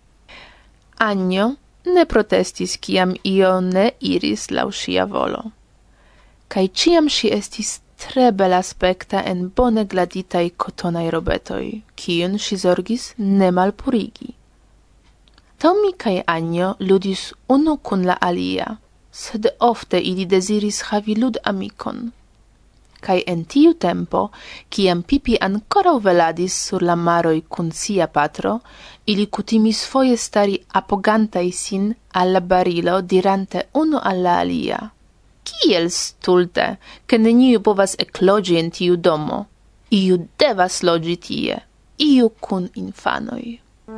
Anjo ne protestis, kiam io ne iris lau sia volo. kai ciam si estis tre belaspekta en bone gladitaj kotonaj robetoj, kiun si zorgis ne malpurigi. Tommy kai Anjo ludis unu kun la alia, sed ofte ili desiris havi lud amikon. Kai en tiu tempo, kiam Pipi ankoraŭ veladis sur la maroj kun sia patro, ili kutimis foje stari apogantaj sin al la barilo, dirante unu al la alia: Kiel stulte, ke neniu povas ekloĝi en tiu domo. Iu devas loĝi tie, iu kun infanoj.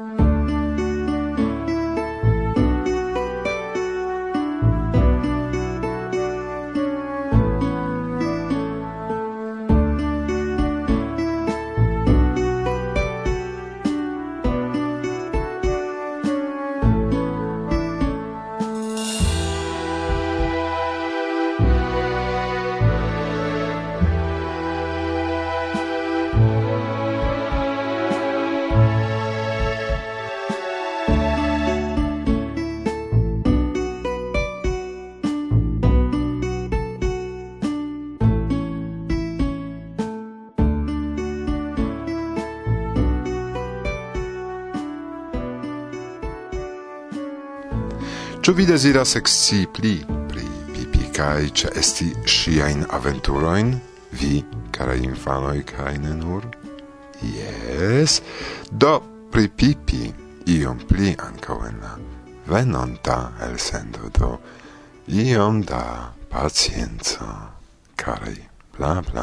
Ĉu vi deziras ekscii pli pri Pipi kaj ĉeesti ŝiajn aventurojn, vi, karaj infanoj, kaj ne nur? Jes, do pri Pipi iom pli ankaŭ en la venonta elsendo, do iom da pacienco, karaj bla bla.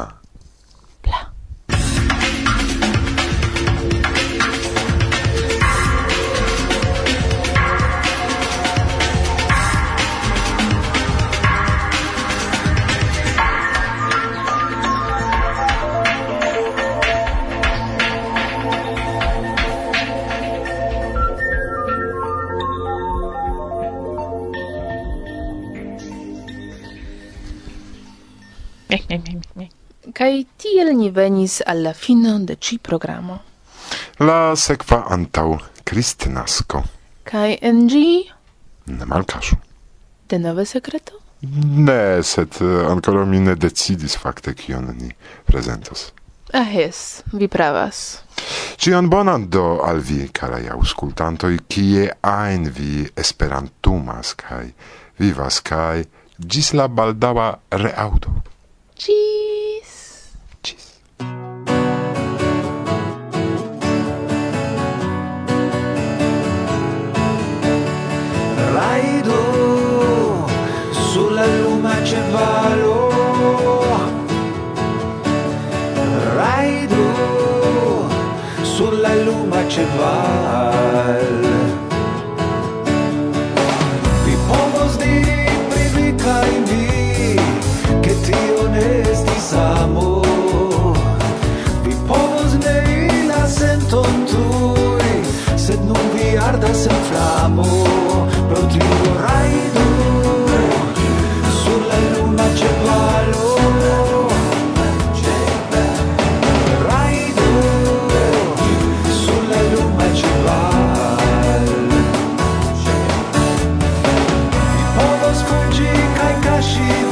Kai tiel ni venis alla fino de ci programo. La sekva antaŭ Kristnasko. Kai en ĝi Ne malkaŝu. denove sekreto? Ne, sed ankoraŭ mi ne decidis fakte kion ni prezentos. Jes, vi pravas. Ĉion bonan do al vi, karaj aŭskultantoj, kie ajn vi esperantumas kaj vivas, kaj ĝis la baldaŭa reaŭdo. Ĝis. Raido sulla luna cevalo, raido sulla luna ceval. Vi povos diri pri vi kaj vi, che tio ne estis amo. Vi povos nei la senton tui, sed nun vi ardas en flamo. Pro tio raido sulla luna cevalo, raido sulla luna ceval. Vi povos fuggi kaj kaŝi